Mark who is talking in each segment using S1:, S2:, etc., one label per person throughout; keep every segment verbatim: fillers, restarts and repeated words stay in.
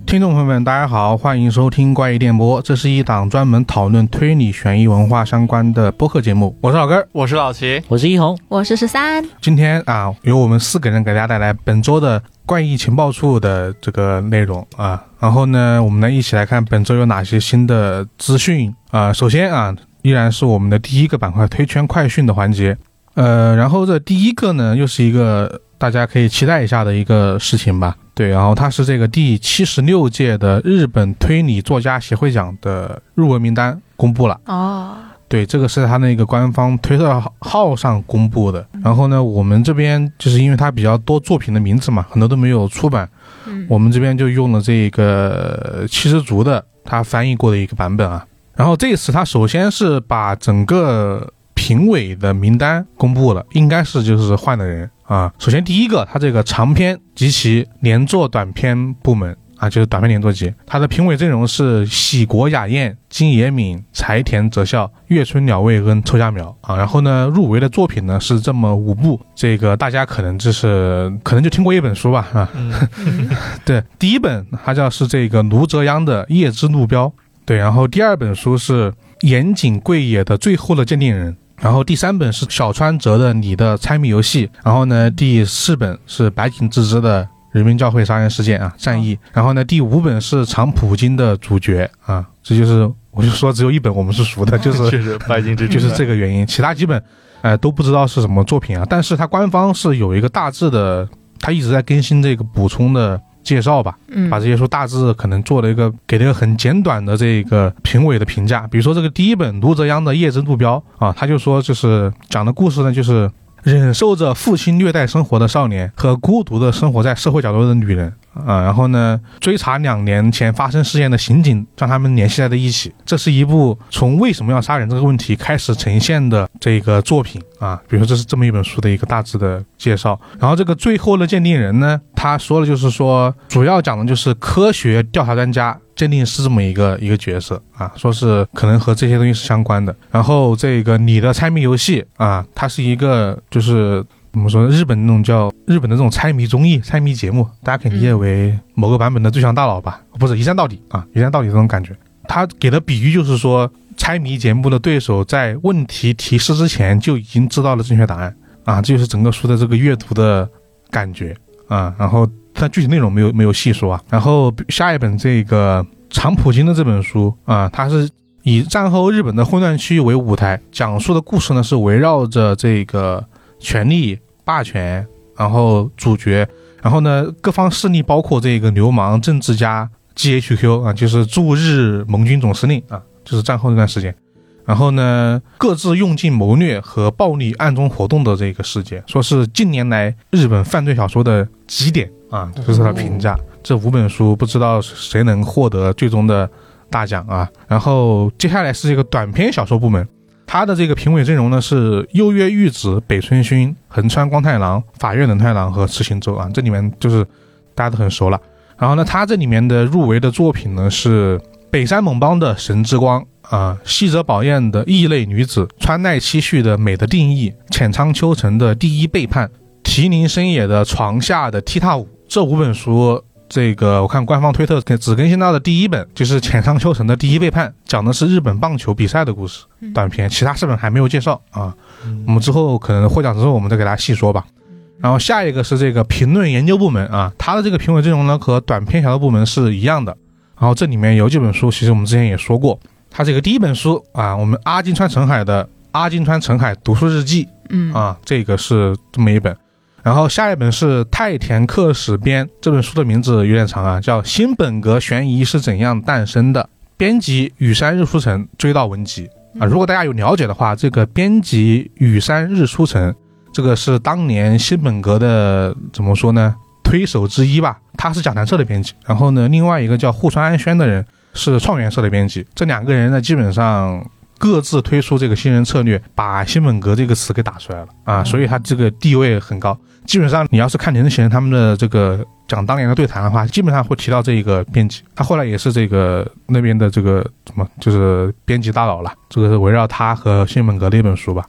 S1: 听众朋友们大家好，欢迎收听怪异电波，这是一档专门讨论推理悬疑文化相关的播客节目。我是老根，
S2: 我是老齐，
S3: 我是一红，
S4: 我是十三。
S1: 今天啊，由我们四个人给大家带来本周的怪异情报处的这个内容啊。然后呢，我们来一起来看本周有哪些新的资讯啊。首先啊，依然是我们的第一个板块推圈快讯的环节。呃，然后这第一个呢，又是一个大家可以期待一下的一个事情吧。对，然后它是这个第七十六届的日本推理作家协会奖的入围名单公布了。
S4: 哦，
S1: 对，这个是他那个官方推特号上公布的。然后呢，我们这边就是因为它比较多作品的名字嘛，很多都没有出版，
S4: 嗯、
S1: 我们这边就用了这个七十族的他翻译过的一个版本啊。然后这次他首先是把整个评委的名单公布了，应该是就是换的人啊。首先第一个，他这个长篇及其连作短篇部门啊，就是短篇连作集，他的评委阵容是喜国雅彦、金野敏、柴田哲孝、月村鸟未跟抽家苗啊。然后呢，入围的作品呢是这么五部，这个大家可能就是可能就听过一本书吧啊。
S2: 嗯、
S1: 对，第一本它叫是这个卢哲央的《夜之路标》，对，然后第二本书是岩井贵野的《最后的鉴定人》。然后第三本是小川哲的《你的猜谜游戏》，然后呢，第四本是白井智之的《人民教会杀人事件》啊，战役，然后呢，第五本是长浦京的《主角》啊，这就是我就说只有一本我们是熟的，就是
S2: 确实白井智之，
S1: 就是这个原因，其他基本呃都不知道是什么作品啊，但是它官方是有一个大致的，它一直在更新这个补充的介绍吧，
S4: 嗯，
S1: 把这些书大致可能做了一个给了一个很简短的这个评委的评价。比如说这个第一本卢哲央的《夜之路标》啊，他就说就是讲的故事呢，就是忍受着父亲虐待生活的少年和孤独的生活在社会角落的女人啊，然后呢追查两年前发生事件的刑警，将他们联系在了一起。这是一部从为什么要杀人这个问题开始呈现的这个作品啊，比如说这是这么一本书的一个大致的介绍。然后这个最后的鉴定人呢，他说的就是说主要讲的就是科学调查专家鉴定师这么一个一个角色啊，说是可能和这些东西是相关的。然后这个你的猜谜游戏啊，它是一个就是怎么说日本那种叫日本的这种猜谜综艺猜谜节目，大家可以理解为某个版本的最强大佬吧，不是一站到底啊，一站到底这种感觉。他给的比喻就是说猜谜节目的对手在问题提示之前就已经知道了正确答案啊，这就是整个书的这个阅读的感觉啊。然后但具体内容没有没有细说啊。然后下一本这个长浦京的这本书啊，它是以战后日本的混乱区域为舞台，讲述的故事呢是围绕着这个权力霸权，然后主角，然后呢各方势力包括这个流氓政治家 G H Q 啊，就是驻日盟军总司令啊，就是战后那段时间。然后呢各自用尽谋略和暴力暗中活动的这个世界，说是近年来日本犯罪小说的极点啊，这是他评价。这五本书不知道谁能获得最终的大奖啊。然后接下来是这个短篇小说部门，他的这个评委阵容呢是右月玉子、北村薰、横川光太郎、法院冷太郎和池行周啊，这里面就是大家都很熟了。然后呢他这里面的入围的作品呢是北山猛邦的《神之光》啊，细泽保彦的《异类女子》，川奈七绪的《美的定义》，浅仓秋成的《第一背叛》，提宁深野的《床下的踢踏舞》。这五本书这个我看官方推特只更新到的第一本就是浅仓秋成的《第一背叛》，讲的是日本棒球比赛的故事短篇，其他四本还没有介绍啊。我们之后可能获奖之后我们再给大家细说吧。然后下一个是这个评论研究部门啊，它的这个评委阵容呢和短篇小说部门是一样的。然后这里面有几本书其实我们之前也说过，它这个第一本书啊，我们阿金川澄海的《阿金川澄海读书日记》
S4: 嗯
S1: 啊，这个是这么一本。然后下一本是太田克史编，这本书的名字有点长啊，叫《新本格悬疑是怎样诞生的》，编辑羽山日出城，追悼文集啊。如果大家有了解的话，这个编辑羽山日出城，这个是当年新本格的怎么说呢，推手之一吧，他是讲谈社的编辑。然后呢，另外一个叫户川安轩的人是创元社的编辑。这两个人呢，基本上各自推出这个新人策略，把新本格这个词给打出来了啊，所以他这个地位很高。基本上你要是看林贤他们的这个讲当年的对谈的话，基本上会提到这一个编辑，他后来也是这个那边的这个怎么就是编辑大佬了，这个是围绕他和新本格的一本书吧。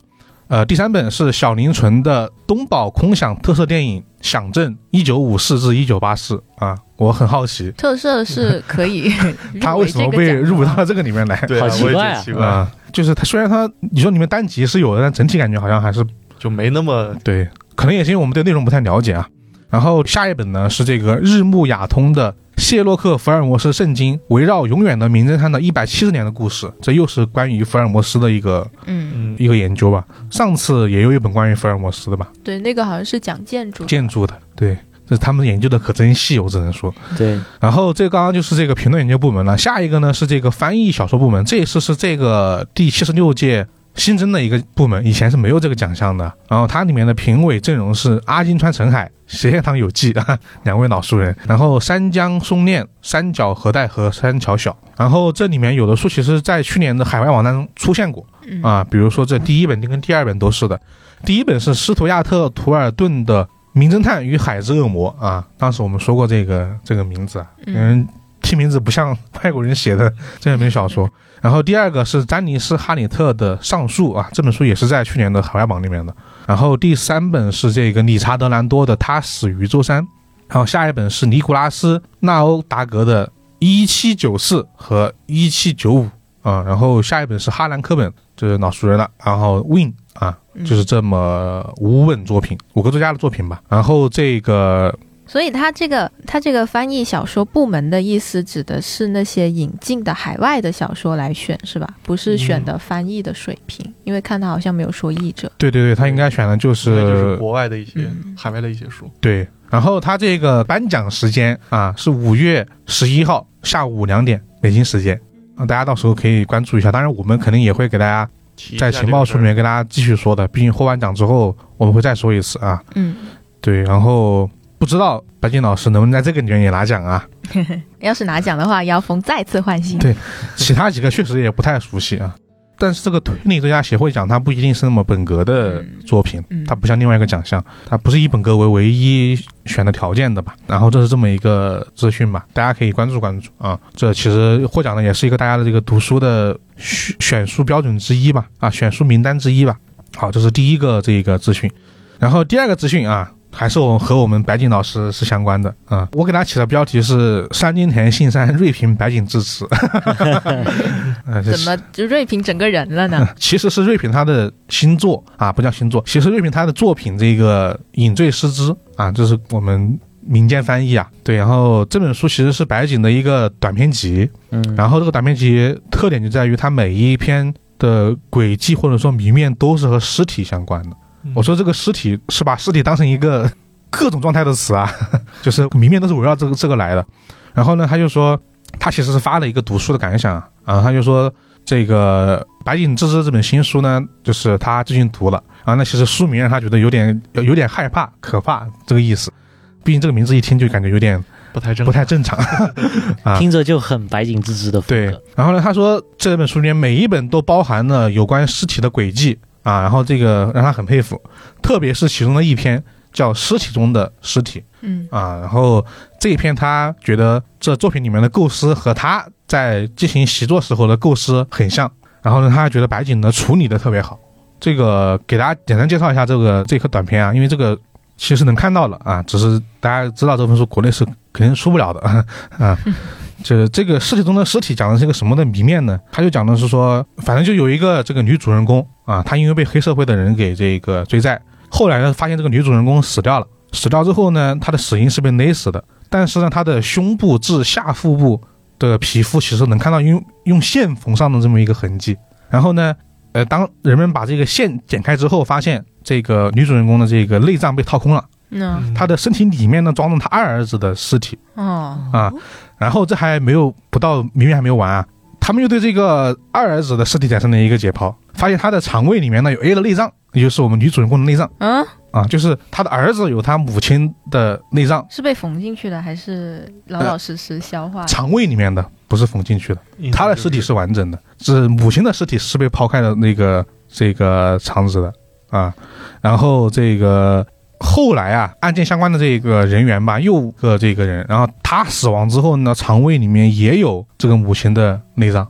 S1: 呃，第三本是小林纯的东宝空想特色电影《响震一九五四至一九八四》啊，我很好奇，
S2: 特色是可以
S1: 他为什么被入到这个里面来？
S3: 对，
S4: 好奇怪啊
S3: 奇怪、
S1: 啊，就是他虽然他你说里面单集是有的，但整体感觉好像还是
S3: 就没那么
S1: 对，可能也是因为我们对内容不太了解啊。然后下一本呢是这个日暮亚通的谢洛克·福尔摩斯圣经，围绕永远的名侦探的一百七十年的故事，这又是关于福尔摩斯的一个
S2: 嗯
S1: 一个研究吧。上次也有一本关于福尔摩斯的吧，
S2: 对，那个好像是讲建筑
S1: 建筑的，对，这他们研究的可真细，我只能说。
S4: 对，
S1: 然后这刚刚就是这个评论研究部门了，下一个呢是这个翻译小说部门，这一次是这个第七十六届新增的一个部门，以前是没有这个奖项的。然后它里面的评委阵容是阿金川澄海、斜田堂有纪啊，两位老书人，然后山江松念、三角和代和山桥小。然后这里面有的书其实在去年的海外网站中出现过啊，比如说这第一本跟第二本都是的。第一本是斯图亚特·图尔顿的《名侦探与海之恶魔》啊，当时我们说过这个这个名字啊，嗯，听名字不像外国人写的这本小说。然后第二个是詹尼斯·哈里特的《上诉》啊，这本书也是在去年的海外榜里面的。然后第三本是这个理查德·兰多的《他死于舟山》，然后下一本是尼古拉斯·纳欧达格的《一七九四》和《一七九五》啊，然后下一本是哈兰·科本，就是老熟人了，然后 Win 啊，就是这么五本作品，五个作家的作品吧。然后这个。
S2: 所以他这个他这个翻译小说部门的意思指的是那些引进的海外的小说来选是吧？不是选的翻译的水平，嗯、因为看他好像没有说译者。
S1: 对对对，他应该选的就是
S3: 就是国外的一些、嗯、海外的一些书。
S1: 对，然后他这个颁奖时间啊是五月十一号下午两点北京时间，啊，大家到时候可以关注一下。当然我们肯定也会给大家在情报书里面跟大家继续说的，毕竟获颁奖之后我们会再说一次啊。
S2: 嗯，
S1: 对，然后。不知道白金老师能不能在这个里面也拿奖啊？
S2: 要是拿奖的话，妖风再次换新。
S1: 对，其他几个确实也不太熟悉啊。但是这个推理作家协会奖，它不一定是那么本格的作品，嗯、它不像另外一个奖项，它不是以本格为唯一选的条件的吧？然后这是这么一个资讯吧，大家可以关注关注啊。这其实获奖的也是一个大家的这个读书的选书标准之一吧，啊，选书名单之一吧。好，这是第一个这个资讯，然后第二个资讯啊。还是我和我们白井老师是相关的啊、嗯！我给他起的标题是山金田信山瑞平白井智慈，
S2: 怎么就瑞平整个人了呢？
S1: 其实是瑞平他的新作啊，不叫新作，其实瑞平他的作品这个饮醉失之啊，这是我们民间翻译啊。对，然后这本书其实是白井的一个短篇集，嗯，然后这个短篇集特点就在于它每一篇的轨迹或者说谜面都是和尸体相关的。我说这个尸体是把尸体当成一个各种状态的词啊，就是谜面都是围绕这个这个来的。然后呢，他就说他其实是发了一个读书的感想啊，他就说这个白井智之这本新书呢，就是他最近读了啊，那其实书名让他觉得有点有点害怕、可怕这个意思。毕竟这个名字一听就感觉有点
S3: 不太正
S1: 不太正常
S4: 啊，听着就很白井智之的风格。
S1: 对，然后呢，他说这本书里面每一本都包含了有关尸体的轨迹。啊，然后这个让他很佩服，特别是其中的一篇叫《尸体中的尸体》，嗯啊，然后这一篇他觉得这作品里面的构思和他在进行习作时候的构思很像，然后呢，他觉得白井的处理的特别好。这个给大家简单介绍一下这个这颗短片啊，因为这个其实能看到了啊，只是大家知道这本书国内是肯定出不了的啊。这这个尸体中的尸体讲的是一个什么的谜面呢？他就讲的是说，反正就有一个这个女主人公啊，她因为被黑社会的人给这个追债，后来呢发现这个女主人公死掉了，死掉之后呢，她的死因是被勒死的，但是呢，她的胸部至下腹部的皮肤其实能看到用用线缝上的这么一个痕迹。然后呢，呃，当人们把这个线剪开之后，发现这个女主人公的这个内脏被掏空了。嗯，他的身体里面呢装了他二儿子的尸体哦啊，然后这还没有不到谜面还没有完啊，他们又对这个二儿子的尸体产生了一个解剖，发现他的肠胃里面呢有 A 的内脏，也就是我们女主人公的内脏。嗯啊，就是他的儿子有他母亲的内脏，
S2: 是被缝进去的还是老老实实消化的？
S1: 呃、肠胃里面的，不是缝进去的，他的尸体是完整的，是母亲的尸体是被抛开的那个这个肠子的啊，然后这个。后来啊，案件相关的这个人员吧，又个这个人，然后他死亡之后呢，肠胃里面也有这个母亲的内脏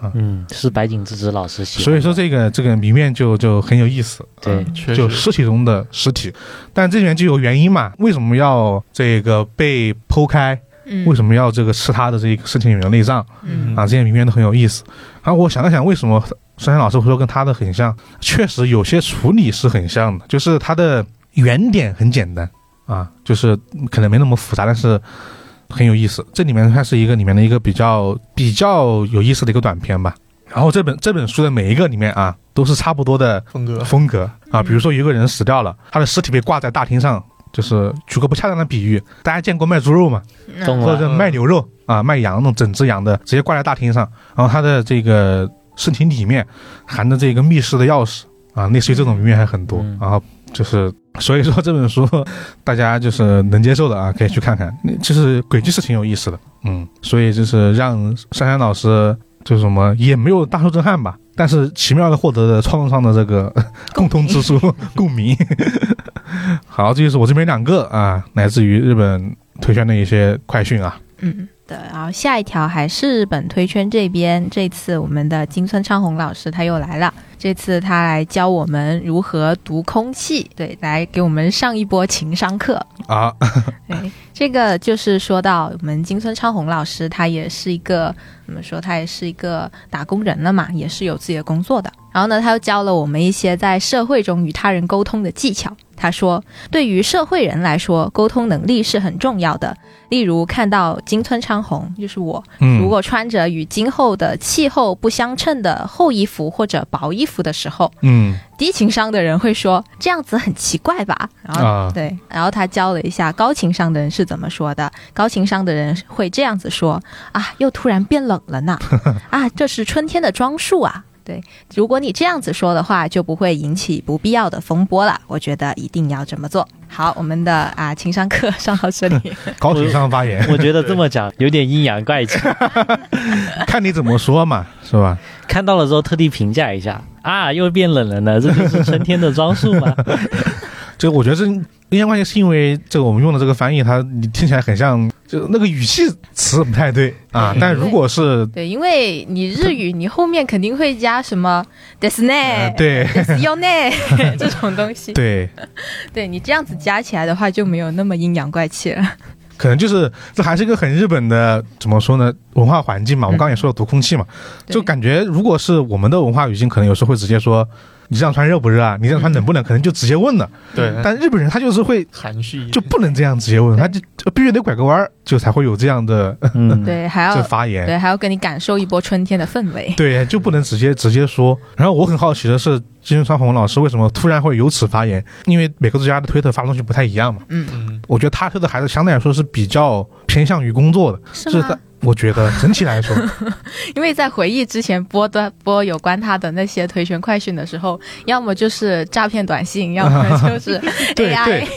S1: 啊。
S4: 嗯，是白井之子老师写的。
S1: 所以说这个这个谜面就就很有意思。
S4: 对，
S3: 确
S1: 就
S3: 实
S1: 尸体中的尸体，但这里面就有原因嘛？为什么要这个被剖开？
S2: 嗯，
S1: 为什么要这个吃他的这个尸体里面的内脏？
S2: 嗯
S1: 啊，这些谜面都很有意思。然后我想了想，为什么珊珊老师会说跟他的很像？确实有些处理是很像的，就是它的原点很简单啊，就是可能没那么复杂，但是很有意思。这里面它是一个里面的一个比较比较有意思的一个短片吧。然后这本这本书的每一个里面啊，都是差不多的
S3: 风格
S1: 风格啊。比如说有一个人死掉了，他的尸体被挂在大厅上，就是举个不恰当的比喻，大家见过卖猪肉吗？
S4: 懂了
S1: 或者卖牛肉啊，卖羊那种整只羊的，直接挂在大厅上，然后他的这个身体里面含着这个密室的钥匙啊，类似于这种谜面还很多。
S4: 嗯、
S1: 然后就是所以说这本书大家就是能接受的啊，可以去看看，就是轨迹是挺有意思的。嗯，所以就是让珊珊老师就是什么也没有大受震撼吧，但是奇妙的获得了创作上的这个共通之处共鸣。好，这就是我这边两个啊，来自于日本推圈的一些快讯啊。
S2: 嗯，对，然后下一条还是日本推圈这边，这次我们的金村昌宏老师他又来了，这次他来教我们如何读空气，对，来给我们上一波情商课
S1: 啊。
S2: 对，这个就是说到我们金村昌宏老师，他也是一个怎么说，他也是一个打工人了嘛，也是有自己的工作的。然后呢，他又教了我们一些在社会中与他人沟通的技巧。他说，对于社会人来说，沟通能力是很重要的。例如看到金村昌宏，就是我，
S1: 嗯，
S2: 如果穿着与今后的气候不相称的厚衣服或者薄衣服的时候，
S1: 嗯，
S2: 低情商的人会说这样子很奇怪吧，然后、啊、对，然后他教了一下高情商的人是怎么说的。高情商的人会这样子说啊，又突然变冷了呢，啊，这是春天的装束啊。对，如果你这样子说的话，就不会引起不必要的风波了。我觉得一定要这么做。好，我们的啊情商课上到这里。
S1: 高情商发言，
S4: 我觉得这么讲有点阴阳怪气。
S1: 看你怎么说嘛，是吧？
S4: 看到了之后特地评价一下啊，又变冷了呢，这就是春天的装束吗？
S1: 这个我觉得是阴阳怪气，是因为这个我们用的这个翻译，它你听起来很像，就那个语气词不太对啊。但如果是
S2: 对, 对，因为你日语，你后面肯定会加什么ですね、
S1: 呃、对
S2: ですよね这种东西。
S1: 对，
S2: 对你这样子加起来的话，就没有那么阴阳怪气了。
S1: 可能就是这还是一个很日本的怎么说呢文化环境嘛。我们刚刚也说了读空气嘛，嗯、就感觉如果是我们的文化语境，可能有时候会直接说。你这样穿热不热啊？你这样穿冷不冷？可能就直接问了。
S3: 对，
S1: 但日本人他就是会
S3: 含蓄，
S1: 就不能这样直接问，他就必须得拐个弯，就才会有这样的
S2: 嗯，对，还要
S1: 发言，
S2: 对，还要跟你感受一波春天的氛围。
S1: 对，就不能直接直接说。然后我很好奇的是，金川宏老师为什么突然会有此发言？因为每个作家的推特发的东西不太一样嘛。
S2: 嗯
S3: 嗯，
S1: 我觉得他推的还是相对来说是比较偏向于工作的，
S2: 是吗？
S1: 我觉得整体来说，
S2: 因为在回忆之前播的播有关他的那些推选快讯的时候，要么就是诈骗短信，要么就是 A I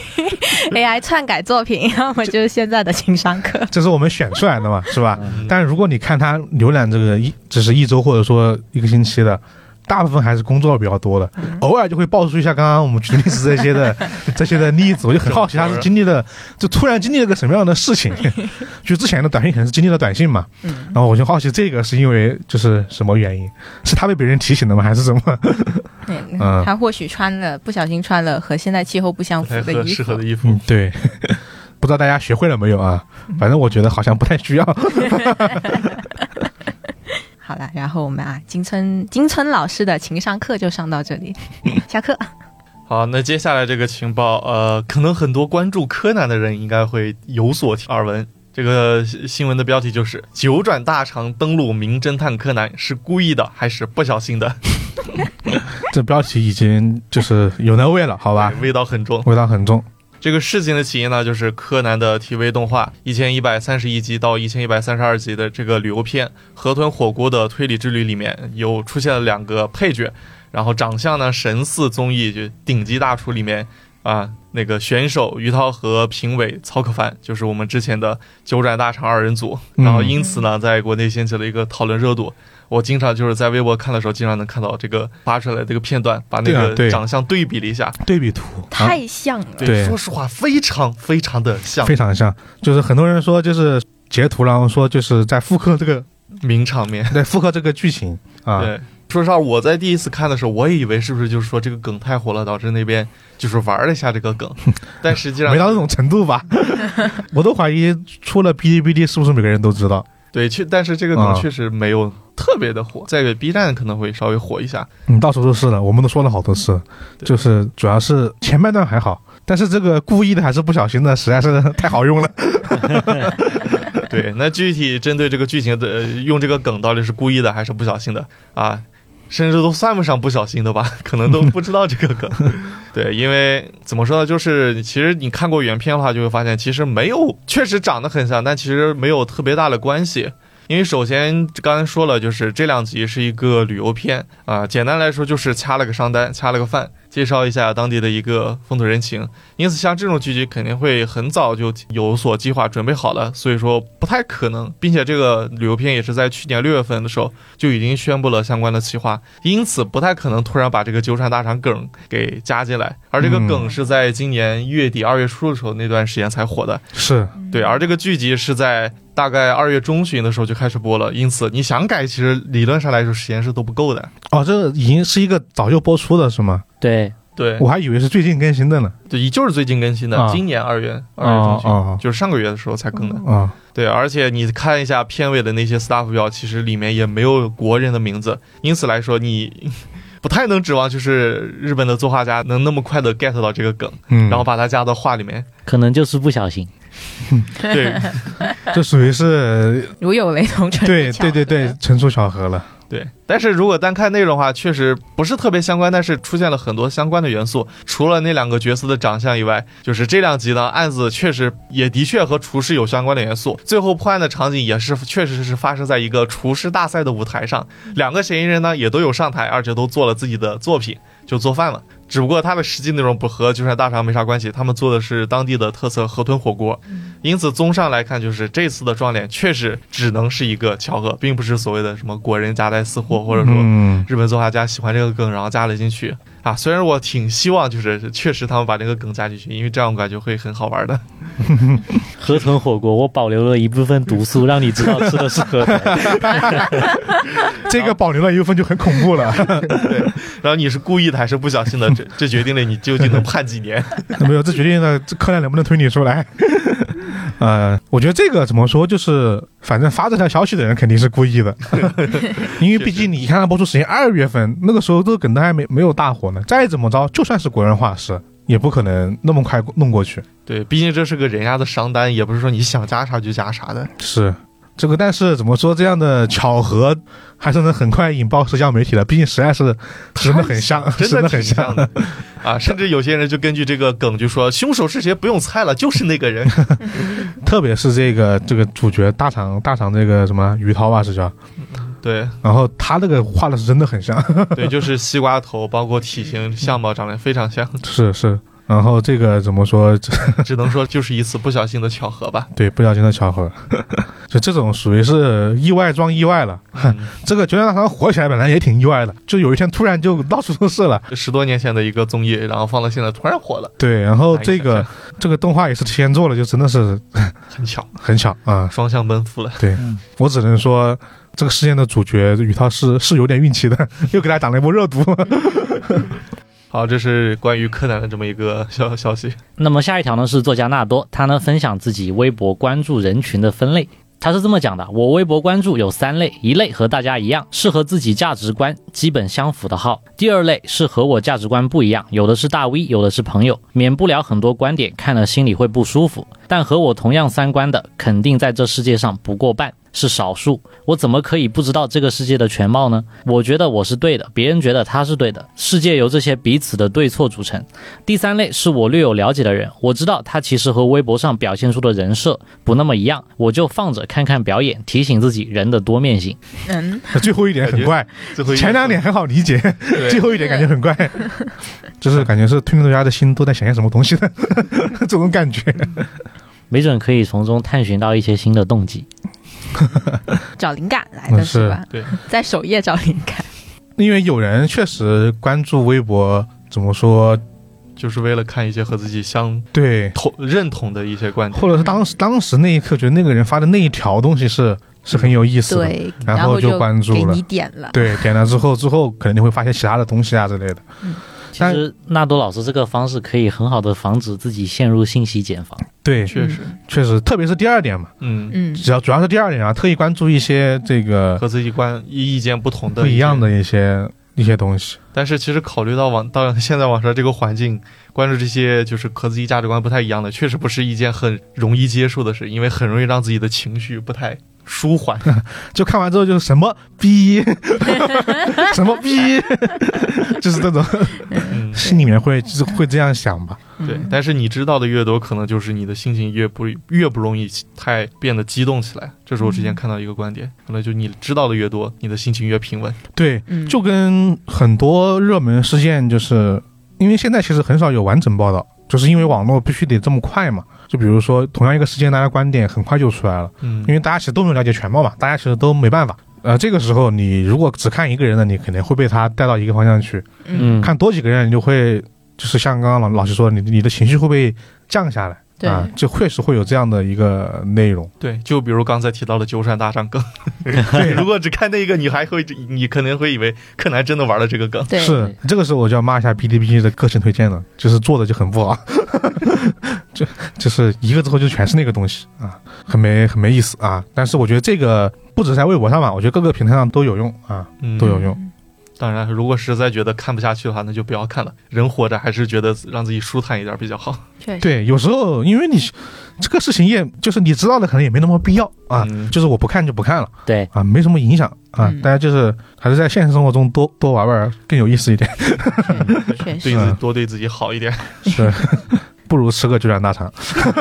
S2: A I 篡改作品，要么就是现在的情商课。
S1: 这是我们选出来的嘛，是吧？嗯、但如果你看他浏览这个一只是一周或者说一个星期的。大部分还是工作比较多的，嗯、偶尔就会爆出一下刚刚我们举例子这些的这些的例子，我就很好奇他是经历了，就突然经历了个什么样的事情？就之前的短信可能是经历了短信嘛，嗯、然后我就好奇这个是因为就是什么原因？是他被别人提醒的吗？还是什么？
S2: 嗯，他或许穿了不小心穿了和现在气候不相符的衣服，
S3: 适合的衣服，
S1: 嗯、对。不知道大家学会了没有啊？反正我觉得好像不太需要。
S2: 好了，然后我们啊，金村金村老师的情商课就上到这里，下课。
S3: 好，那接下来这个情报，呃，可能很多关注柯南的人应该会有所耳闻。这个新闻的标题就是“九转大肠登陆名侦探柯南，是故意的还是不小心的？”
S1: 这标题已经就是有那味了，好吧？
S3: 味道很重，
S1: 味道很重。
S3: 这个事情的起因呢，就是柯南的 T V 动画一千一百三十一集到一千一百三十二集的这个旅游片《河豚火锅的推理之旅》里面，有出现了两个配角，然后长相呢神似综艺就顶级大厨里面啊那个选手于涛和评委曹可凡，就是我们之前的九转大肠二人组，然后因此呢在国内掀起了一个讨论热度。我经常就是在微博看的时候，经常能看到这个发出来的这个片段，把那个长相对比了一下，
S1: 对比图
S2: 太像了。
S3: 对，说实话非常非常的像，
S1: 非常像。就是很多人说就是截图，然后说就是在复刻这个
S3: 名场面，
S1: 对，复刻这个剧情啊。
S3: 对，说实话，我在第一次看的时候，我也以为是不是就是说这个梗太火了，导致那边就是玩了一下这个梗，但实际上
S1: 没到那种程度吧。我都怀疑出了哔哩哔哩是不是每个人都知道。
S3: 对，确但是这个梗确实没有特别的火，在 B 站可能会稍微火一下。
S1: 嗯，到处都是的，我们都说了好多次，就是主要是前半段还好，但是这个故意的还是不小心的，实在是太好用了。
S3: 对，那具体针对这个剧情的、呃、用这个梗到底是故意的还是不小心的啊？甚至都算不上不小心的吧，可能都不知道这个梗。对，因为怎么说呢，就是其实你看过原片的话，就会发现其实没有，确实长得很像，但其实没有特别大的关系。因为首先刚才说了，就是这两集是一个旅游片啊、呃，简单来说就是掐了个商单，掐了个饭，介绍一下当地的一个风土人情。因此像这种剧集肯定会很早就有所计划准备好了，所以说不太可能，并且这个旅游片也是在去年六月份的时候就已经宣布了相关的企划，因此不太可能突然把这个纠缠大肠梗给加进来。而这个梗是在今年月底二月初的时候那段时间才火的，
S1: 是
S3: 对，而这个剧集是在大概二月中旬的时候就开始播了，因此你想改，其实理论上来说时间是都不够的。
S1: 哦，这已经是一个早就播出的是吗？
S4: 对
S3: 对，
S1: 我还以为是最近更新的呢。
S3: 对，就是最近更新的，啊、今年二月二月中旬、啊啊，就是上个月的时候才更的。
S1: 啊，
S3: 对，而且你看一下片尾的那些 staff 表，其实里面也没有国人的名字，因此来说你不太能指望就是日本的作画家能那么快的 get 到这个梗，嗯，然后把它加到画里面，
S4: 可能就是不小心。
S3: 对，
S1: 这属于是
S2: 如有雷同，
S1: 对对对对，纯属巧合了。
S3: 对，但是如果单看内容的话，确实不是特别相关，但是出现了很多相关的元素。除了那两个角色的长相以外，就是这两集呢，案子确实也的确和厨师有相关的元素。最后破案的场景也是确实是发生在一个厨师大赛的舞台上，两个嫌疑人呢也都有上台，而且都做了自己的作品，就做饭了。只不过它的实际内容不和纠缠大肠没啥关系，他们做的是当地的特色河豚火锅。因此综上来看，就是这次的撞脸确实只能是一个巧合，并不是所谓的什么国人夹带私货，或者说日本作画家喜欢这个梗然后加了进去啊。虽然我挺希望就是确实他们把这个梗加进去，因为这样我感觉会很好玩的。
S4: 河豚火锅我保留了一部分毒素，让你知道吃的是河豚。
S1: 这个保留了一部分就很恐怖了。
S3: 对，然后你是故意的还是不小心的，这这决定了你究竟能判几年。
S1: 没有，这决定了柯南能不能推理出来。呃，我觉得这个怎么说，就是反正发这条消息的人肯定是故意的。因为毕竟你看它播出时间二月份，那个时候这个梗都还没没有大火呢，再怎么着就算是国人画师也不可能那么快弄过去。
S3: 对，毕竟这是个人家的商单，也不是说你想加啥就加啥的。
S1: 是这个，但是怎么说，这样的巧合还是能很快引爆社交媒体的，毕竟实在是真的很像，
S3: 真的
S1: 很
S3: 像的啊！甚至有些人就根据这个梗就说凶手是谁不用猜了，就是那个人。
S1: 特别是这个这个主角大厂大厂这个什么于涛吧是叫。
S3: 对，
S1: 然后他那个画的是真的很像。
S3: 对，就是西瓜头，包括体型相貌长得非常像。
S1: 是是。然后这个怎么说，
S3: 只能说就是一次不小心的巧合吧。
S1: 对，不小心的巧合。就这种属于是意外装意外了。嗯、这个就让他火起来本来也挺意外的，就有一天突然就到处都是了。
S3: 十多年前的一个综艺，然后放到现在突然火了。
S1: 对，然后这个这个动画也是先做了，就真的是
S3: 很巧
S1: 很巧啊，
S3: 双向奔赴了。
S1: 对、嗯、我只能说这个事件的主角宇涛是是有点运气的，又给他挡了一波热毒。
S3: 好，这是关于柯南的这么一个消消息。
S4: 那么下一条呢是作家纳多，他呢分享自己微博关注人群的分类。他是这么讲的：我微博关注有三类，一类和大家一样，是和自己价值观基本相符的号；第二类是和我价值观不一样，有的是大 V， 有的是朋友，免不了很多观点看了心里会不舒服，但和我同样三观的肯定在这世界上不过半，是少数。我怎么可以不知道这个世界的全貌呢？我觉得我是对的，别人觉得他是对的，世界由这些彼此的对错组成。第三类是我略有了解的人，我知道他其实和微博上表现出的人设不那么一样，我就放着看看表演，提醒自己人的多面性。
S2: 嗯，
S1: 最后一点很怪，前两点很好理解，最后一点感觉很怪，就是感觉是推理作家的心都在想些什么东西的这种感觉。
S4: 没准可以从中探寻到一些新的动机。
S2: 找灵感来的是吧？
S3: 对，
S2: 在首页找灵感。
S1: 因为有人确实关注微博，怎么说，
S3: 就是为了看一些和自己相
S1: 对
S3: 同认同的一些观点，
S1: 或者是当时当时那一刻觉得那个人发的那一条东西是是很有意思的，
S2: 对，
S1: 然后就关注了，
S2: 给你点了，
S1: 对，点了之后之后可能你会发现其他的东西啊之类的。
S2: 嗯，
S4: 其实纳多老师这个方式可以很好的防止自己陷入信息茧房。
S1: 对，
S3: 确实
S1: 确实，特别是第二点嘛，
S3: 嗯
S2: 嗯，
S1: 只要主要是第二点啊，特意关注一些这个
S3: 和自己观意见不同的
S1: 不一样的一些一些东西。
S3: 但是其实考虑到网到现在网上这个环境，关注这些就是和自己价值观不太一样的，确实不是一件很容易接受的事，因为很容易让自己的情绪不太舒缓。
S1: 就看完之后就是什么逼什么逼就是这种、嗯、心里面会就是会这样想吧。
S3: 对，但是你知道的越多，可能就是你的心情越不越不容易太变得激动起来。这是我之前看到一个观点，可能就你知道的越多，你的心情越平稳。
S1: 对，就跟很多热门事件，就是因为现在其实很少有完整报道，就是因为网络必须得这么快嘛。就比如说同样一个事件，大家观点很快就出来了，嗯，因为大家其实都没有了解全貌嘛，大家其实都没办法。呃，这个时候你如果只看一个人的，你肯定会被他带到一个方向去，嗯，看多几个人，你就会就是像刚刚老老师说的，你你的情绪会被降下来。
S2: 对
S1: 啊，就确实会有这样的一个内容。
S3: 对，就比如刚才提到的鸠山大战梗，对，如果只看那个，你还会你可能会以为柯南真的玩了这个梗。
S2: 对，
S1: 是这个时候我就要骂一下 P D P 的个性推荐了，就是做的就很不好，就就是一个之后就全是那个东西啊，很没很没意思啊。但是我觉得这个不止在微博上嘛，我觉得各个平台上都有用啊，嗯、都有用。
S3: 当然，如果实在觉得看不下去的话，那就不要看了。人活着还是觉得让自己舒坦一点比较好。
S1: 对，有时候因为你这个事情也就是你知道的，可能也没那么必要啊。嗯、就是我不看就不看了，
S4: 对
S1: 啊，没什么影响啊。嗯、大家就是还是在现实生活中多多玩玩更有意思一点，
S2: 确实，
S3: 对自己多对自己好一点。
S1: 是，不如吃个鸠山大肠。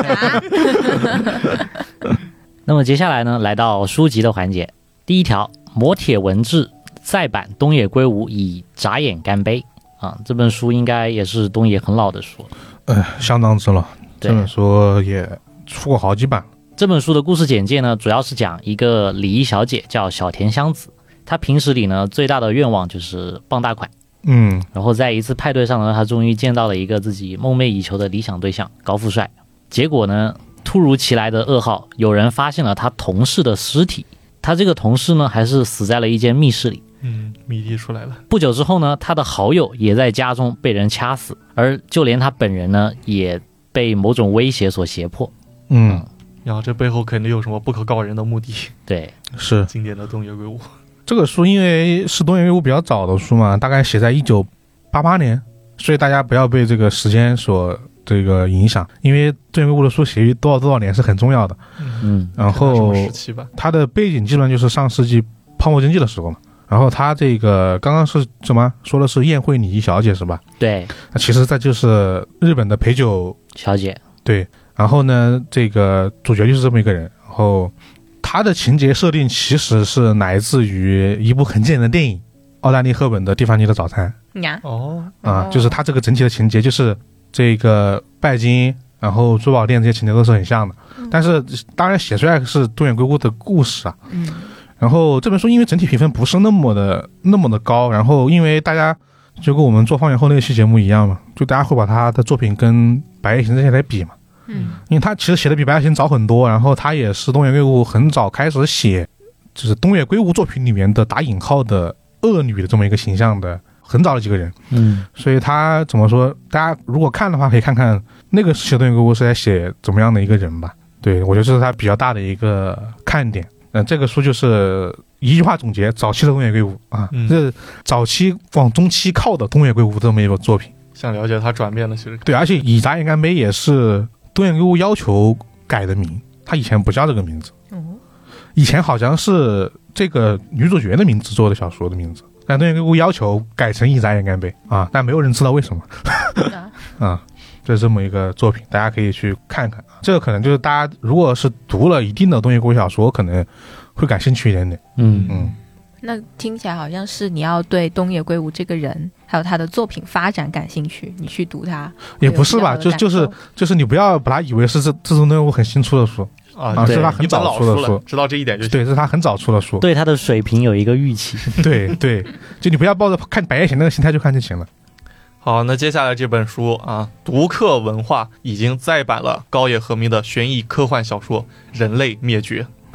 S4: 那么接下来呢，来到书籍的环节，第一条，磨铁文志。再版东野圭吾以眨眼干杯啊，这本书应该也是东野很老的书，
S1: 呃，相当之老，这本书也出过好几版。
S4: 这本书的故事简介呢，主要是讲一个礼仪小姐叫小田香子，她平时里呢最大的愿望就是傍大款，嗯，然后在一次派对上呢，她终于见到了一个自己梦寐以求的理想对象高富帅，结果呢，突如其来的噩耗，有人发现了她同事的尸体，她这个同事呢还是死在了一间密室里。
S3: 嗯，谜底出来了。
S4: 不久之后呢，他的好友也在家中被人掐死，而就连他本人呢，也被某种威胁所胁迫。
S1: 嗯，
S3: 然后这背后肯定有什么不可告人的目的。
S4: 对，
S1: 是
S3: 经典的东野圭吾。
S1: 这个书因为是东野圭吾比较早的书嘛，大概写在一九八八年，所以大家不要被这个时间所这个影响，因为东野圭吾的书写于多少多少年是很重要的。
S4: 嗯，
S1: 然后它的背景基本上就是上世纪泡沫经济的时候嘛。然后他这个刚刚是什么说的是宴会礼仪小姐是吧？
S4: 对，
S1: 那其实这就是日本的陪酒
S4: 小姐。
S1: 对，然后呢，这个主角就是这么一个人，然后他的情节设定其实是来自于一部很经典的电影，奥黛丽·赫本的《蒂凡尼的早餐》。
S3: 哦，
S1: 啊，就是他这个整体的情节就是这个拜金，然后珠宝店这些情节都是很像的，嗯、但是当然写出来是东野圭吾的故事啊。
S2: 嗯。
S1: 然后这本书因为整体评分不是那么的那么的高，然后因为大家就跟我们做放眼后那期节目一样嘛，就大家会把他的作品跟白夜行这些来比嘛，
S2: 嗯，
S1: 因为他其实写的比白夜行早很多，然后他也是东野圭吾很早开始写，就是东野圭吾作品里面的打引号的恶女的这么一个形象的很早的几个人，
S4: 嗯，
S1: 所以他怎么说，大家如果看的话可以看看那个时期的东野圭吾是在写怎么样的一个人吧，对，我觉得这是他比较大的一个看点。嗯，这个书就是一句话总结早期的东野圭吾啊，嗯、这早期往中期靠的东野圭吾这么一个作品。
S3: 想了解他转变的其实
S1: 对，而且以眨眼干杯也是东野圭吾要求改的名，他以前不叫这个名字，
S2: 嗯、
S1: 以前好像是这个女主角的名字做的小说的名字，但东野圭吾要求改成以眨眼干杯啊，但没有人知道为什么啊。这是这么一个作品，大家可以去看看。这个可能就是大家如果是读了一定的东野圭吾小说，可能会感兴趣一点点。
S4: 嗯
S1: 嗯。
S2: 那听起来好像是你要对东野圭吾这个人还有他的作品发展感兴趣，你去读它。
S1: 也不是吧，就就是就是你不要把它以为是这这种东野圭吾很新出的书
S3: 啊，
S1: 啊，是他很早出的书，
S3: 知道这一点就行。
S1: 对，是他很早出的书，
S4: 对他的水平有一个预期。
S1: 对对，就你不要抱着看白夜行那个心态去看就行了。
S3: 好，那接下来这本书啊，读客文化已经再版了高野和明的悬疑科幻小说《人类灭绝》。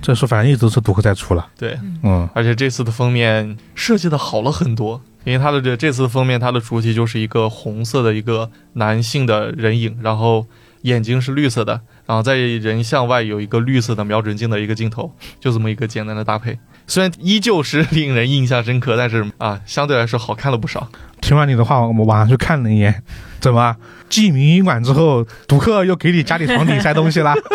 S1: 这书反正一直是读客在出了。
S3: 对，
S1: 嗯，
S3: 而且这次的封面设计的好了很多，因为它的这这次的封面，它的主体就是一个红色的一个男性的人影，然后眼睛是绿色的，然后在人像外有一个绿色的瞄准镜的一个镜头，就这么一个简单的搭配。虽然依旧是令人印象深刻，但是啊，相对来说好看了不少。
S1: 听完你的话，我们晚上去看了一眼，怎么进民营馆之后，读客又给你家里床底塞东西啦？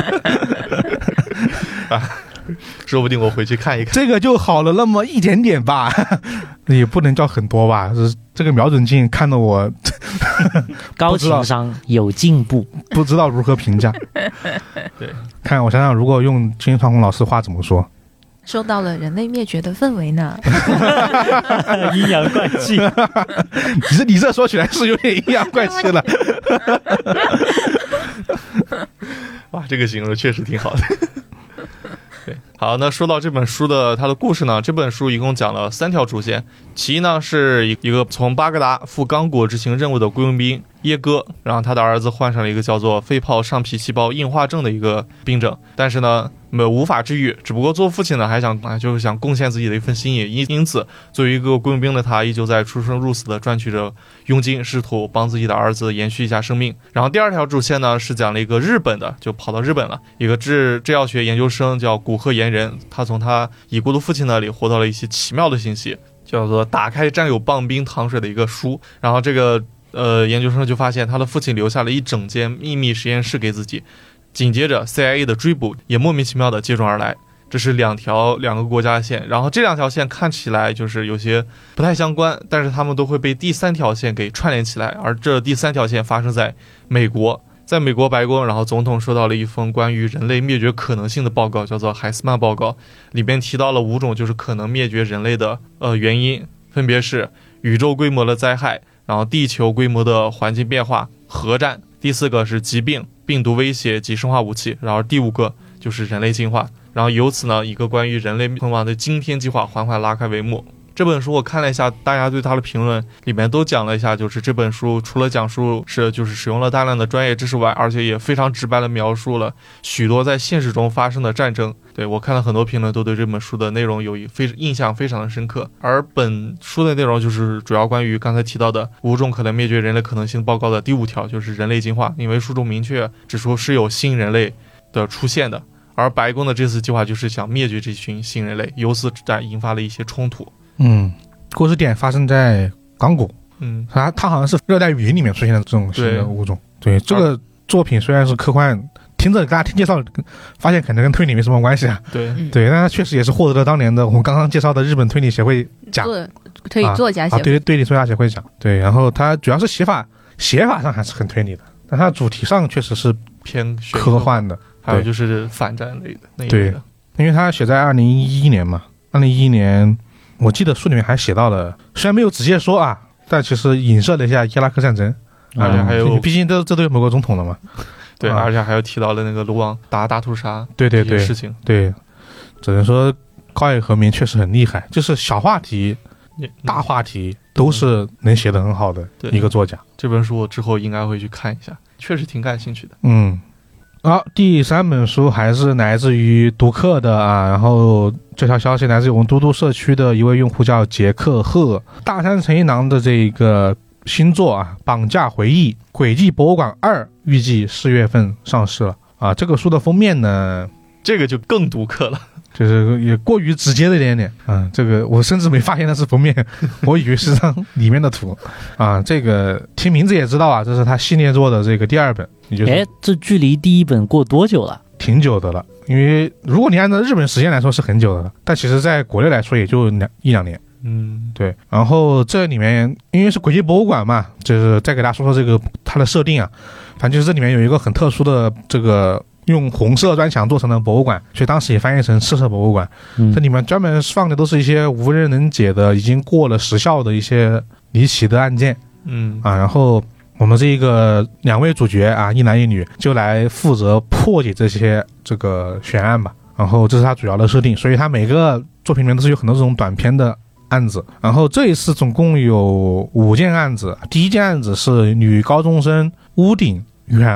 S3: 啊，说不定我回去看一看。
S1: 这个就好了那么一点点吧，也不能叫很多吧。这个瞄准镜看得我
S4: 高情商有进步，
S1: 不知道如何评价。
S3: 对，看
S1: 我想想，如果用金传红老师话怎么说？
S2: 受到了人类灭绝的氛围呢。
S4: 阴阳怪气。
S1: 你这你这说起来是有点阴阳怪气了。
S3: 哇，这个形容确实挺好的。对，好，那说到这本书的它的故事呢，这本书一共讲了三条主线。其一呢，是一个从巴格达赴刚果执行任务的雇佣兵耶哥，然后他的儿子患上了一个叫做肺泡上皮细胞硬化症的一个病症，但是呢没无法治愈，只不过做父亲呢还想啊就是想贡献自己的一份心意，因因此作为一个雇佣兵的他依旧在出生入死的赚取着佣金，试图帮自己的儿子延续一下生命。然后第二条主线呢是讲了一个日本的，就跑到日本了，一个制制药学研究生叫古贺岩人，他从他已故的父亲那里获得了一些奇妙的信息，叫做打开沾有棒冰糖水的一个书。然后这个呃研究生就发现他的父亲留下了一整间秘密实验室给自己，紧接着 C I A 的追捕也莫名其妙的接踵而来。这是两条两个国家的线，然后这两条线看起来就是有些不太相关，但是他们都会被第三条线给串联起来，而这第三条线发生在美国。在美国白宫，然后总统收到了一封关于人类灭绝可能性的报告，叫做海斯曼报告，里边提到了五种就是可能灭绝人类的呃原因，分别是宇宙规模的灾害，然后地球规模的环境变化，核战，第四个是疾病、病毒威胁及生化武器，然后第五个就是人类进化。然后由此呢，一个关于人类存亡的惊天计划缓缓拉开帷幕。这本书我看了一下，大家对它的评论里面都讲了一下，就是这本书除了讲述是就是使用了大量的专业知识外，而且也非常直白的描述了许多在现实中发生的战争。对，我看了很多评论都对这本书的内容有一非印象非常的深刻。而本书的内容就是主要关于刚才提到的五种可能灭绝人类可能性报告的第五条，就是人类进化，因为书中明确指出是有新人类的出现的，而白宫的这次计划就是想灭绝这群新人类，由此引发了一些冲突。
S1: 嗯，故事点发生在刚果，
S3: 嗯，
S1: 它它好像是热带雨林里面出现的这种新的物种。对，这个作品虽然是科幻，听着大家听介绍，发现可能跟推理没什么关系啊。
S3: 对
S1: 对，但它确实也是获得了当年的我们刚刚介绍的日本推理协会奖，
S2: 推理作家协会，
S1: 啊啊、对推理作家协会奖。对，然后它主要是写法写法上还是很推理的，但它主题上确实是
S3: 偏
S1: 科幻的，
S3: 还有就是反战类的那一类
S1: 对
S3: 的。
S1: 因为它写在二零一一年嘛，二零一一年。我记得书里面还写到了，虽然没有直接说啊，但其实影射了一下伊拉克战争，
S3: 而且还有，
S1: 毕竟这这都有某个总统了嘛。
S3: 对，而且还有提到了那个卢旺打大屠杀，
S1: 对对对，
S3: 事情，
S1: 对，只能说高野和明确实很厉害，就是小话题、大话题都是能写得很好的一个作家。
S3: 这本书我之后应该会去看一下，确实挺感兴趣的。
S1: 嗯。好，第三本书还是来自于读客的啊，然后这条消息来自于我们嘟嘟社区的一位用户叫杰克赫，大山诚一郎的这个新作啊，《绑架回忆：轨迹博物馆二》预计四月份上市了啊。这个书的封面呢，
S3: 这个就更读客了，
S1: 就是也过于直接了一点点啊。这个我甚至没发现那是封面，我以为是张里面的图啊。这个听名字也知道啊，这是他系列作的这个第二本。
S4: 哎，这距离第一本过多久了？
S1: 挺久的了，因为如果你按照日本时间来说是很久的了，但其实在国内来说也就两一两年。
S3: 嗯，
S1: 对。然后这里面因为是轨迹博物馆嘛，就是再给大家说说这个它的设定啊。反正就是这里面有一个很特殊的这个用红色砖墙做成的博物馆，所以当时也翻译成赤色博物馆。嗯，这里面专门放的都是一些无人能解的、已经过了时效的一些离奇的案件。
S3: 嗯
S1: 啊，然后。我们这个两位主角啊，一男一女，就来负责破解这些这个悬案吧。然后这是他主要的设定，所以他每个作品里面都是有很多这种短篇的案子。然后这一次总共有五件案子，第一件案子是女高中生屋顶遇害案，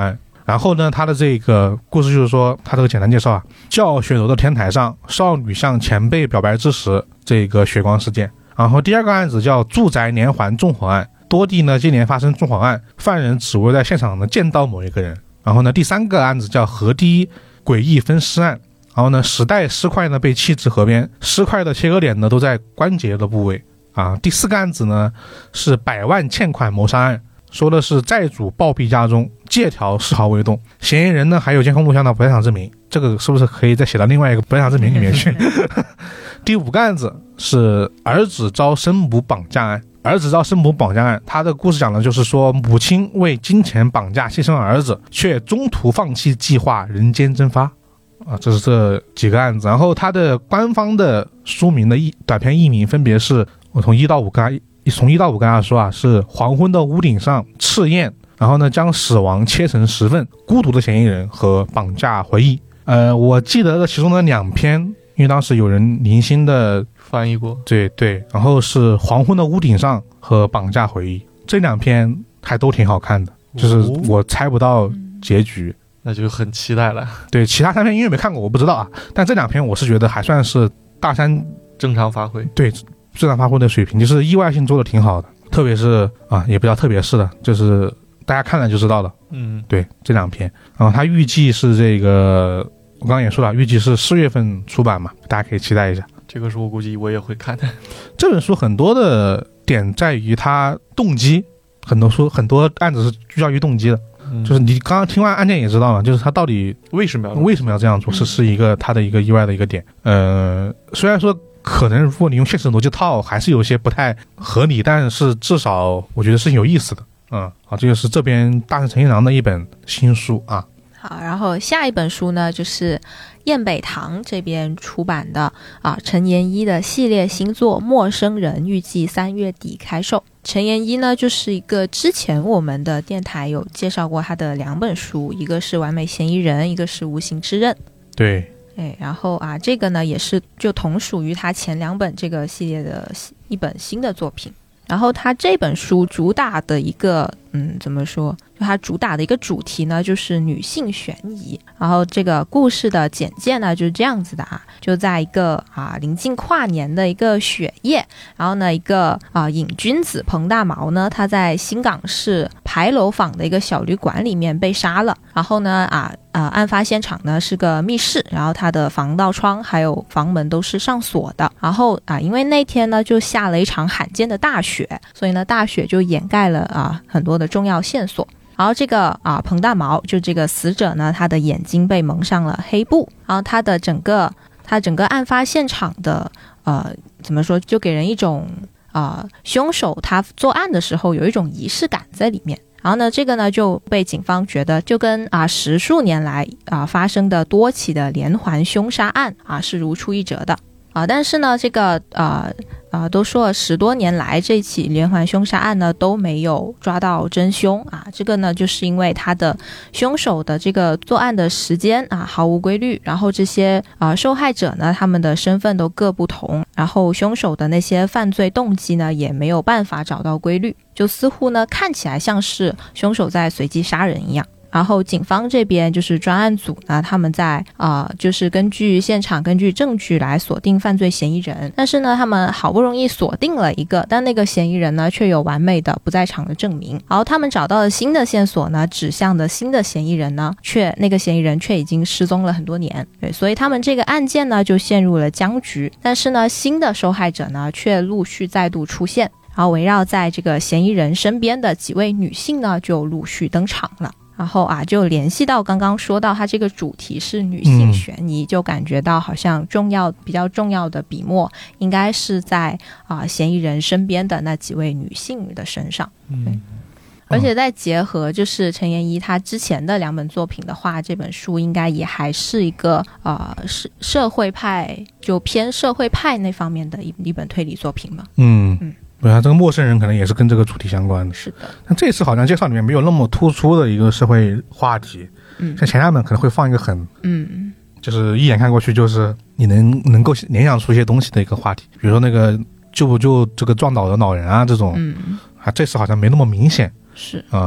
S1: 然后呢，他的这个故事就是说，他这个简单介绍啊，教学楼的天台上，少女向前辈表白之时，这个血光事件。然后第二个案子叫住宅连环纵火案，多地呢接连发生纵火案，犯人只为在现场呢见到某一个人。然后呢，第三个案子叫河堤诡异分尸案，然后呢，十袋尸块呢被弃置河边，尸块的切割点呢都在关节的部位啊。第四个案子呢是百万欠款谋杀案，说的是债主暴毙家中，借条丝毫未动，嫌疑人呢还有监控录像的不在场证明，这个是不是可以再写到另外一个不在场证明里面去？第五个案子是儿子遭生母绑架案，儿子遭生母绑架案，他的故事讲的就是说，母亲为金钱绑架牺牲儿子，却中途放弃计划，人间蒸发啊，这是这几个案子。然后他的官方的书名的一短篇译名分别是，我从一到五跟他从一到五跟大家说啊，是黄昏的屋顶上赤焰，然后呢将死亡切成十份，孤独的嫌疑人和绑架回忆。呃，我记得的其中的两篇，因为当时有人零星的
S3: 翻译过，
S1: 对对，然后是黄昏的屋顶上和绑架回忆，这两篇还都挺好看的，就是我猜不到结局。
S3: 那就很期待了。
S1: 对，其他三篇因为没看过我不知道啊，但这两篇我是觉得还算是大山
S3: 正常发挥，
S1: 对正常发挥的水平，就是意外性做的挺好的，特别是啊也不叫特别是的，就是大家看了就知道了。
S3: 嗯，
S1: 对，这两篇，然后它预计是这个我刚刚也说了，预计是四月份出版嘛，大家可以期待一下。
S3: 这个书我估计我也会看的。
S1: 这本书很多的点在于它动机，很多书很多案子是聚焦于动机的。就是你刚刚听完案件也知道了，就是他到底
S3: 为什么要
S1: 为什么要这样做，是是一个他的一个意外的一个点。呃，虽然说可能如果你用现实逻辑套，还是有些不太合理，但是至少我觉得是有意思的。嗯，好，这就是这边大神陈一郎的一本新书啊。
S2: 好，然后下一本书呢，就是燕北堂这边出版的啊陈妍一的系列新作《陌生人》，预计三月底开售。陈妍一呢，就是一个之前我们的电台有介绍过他的两本书，一个是《完美嫌疑人》，一个是《无形之刃》。
S1: 对，
S2: 哎，然后啊，这个呢也是就同属于他前两本这个系列的一本新的作品。然后他这本书主打的一个嗯怎么说就他主打的一个主题呢就是女性悬疑。然后这个故事的简介呢就是这样子的啊，就在一个啊临近跨年的一个雪夜，然后呢一个啊瘾君子彭大毛呢，他在新港市牌楼坊的一个小旅馆里面被杀了。然后呢啊啊案发现场呢是个密室，然后他的防盗窗还有房门都是上锁的。然后啊因为那天呢就下了一场罕见的大雪，所以呢大雪就掩盖了啊很多的重要线索。然后这个啊彭大毛就这个死者呢，他的眼睛被蒙上了黑布，然后他的整个他整个案发现场的呃怎么说，就给人一种啊、呃、凶手他作案的时候有一种仪式感在里面。然后呢这个呢就被警方觉得就跟啊十数年来啊发生的多起的连环凶杀案啊是如出一辙的啊。但是呢这个啊啊，都说了十多年来这起连环凶杀案呢都没有抓到真凶啊，这个呢就是因为他的凶手的这个作案的时间啊毫无规律，然后这些啊受害者呢他们的身份都各不同，然后凶手的那些犯罪动机呢也没有办法找到规律，就似乎呢看起来像是凶手在随机杀人一样。然后警方这边就是专案组呢，他们在啊、呃，就是根据现场、根据证据来锁定犯罪嫌疑人。但是呢，他们好不容易锁定了一个，但那个嫌疑人呢，却有完美的不在场的证明。然后他们找到了新的线索呢，指向的新的嫌疑人呢，却那个嫌疑人却已经失踪了很多年。对，所以他们这个案件呢，就陷入了僵局。但是呢，新的受害者呢，却陆续再度出现。然后围绕在这个嫌疑人身边的几位女性呢，就陆续登场了。然后啊，就联系到刚刚说到它这个主题是女性悬疑、嗯、就感觉到好像重要比较重要的笔墨应该是在啊嫌疑人身边的那几位女性的身上。嗯，而且再结合就是陈妍一她之前的两本作品的话，这本书应该也还是一个呃社社会派，就偏社会派那方面的一一本推理作品嘛。嗯嗯。
S1: 对啊，这个陌生人可能也是跟这个主题相关的。
S2: 是的，
S1: 但这次好像介绍里面没有那么突出的一个社会话题。嗯，像前两本可能会放一个很，嗯，就是一眼看过去就是你能能够联想出一些东西的一个话题，比如说那个救不救这个撞倒的老人啊这种，嗯，啊这次好像没那么明显。
S2: 是
S1: 啊、呃，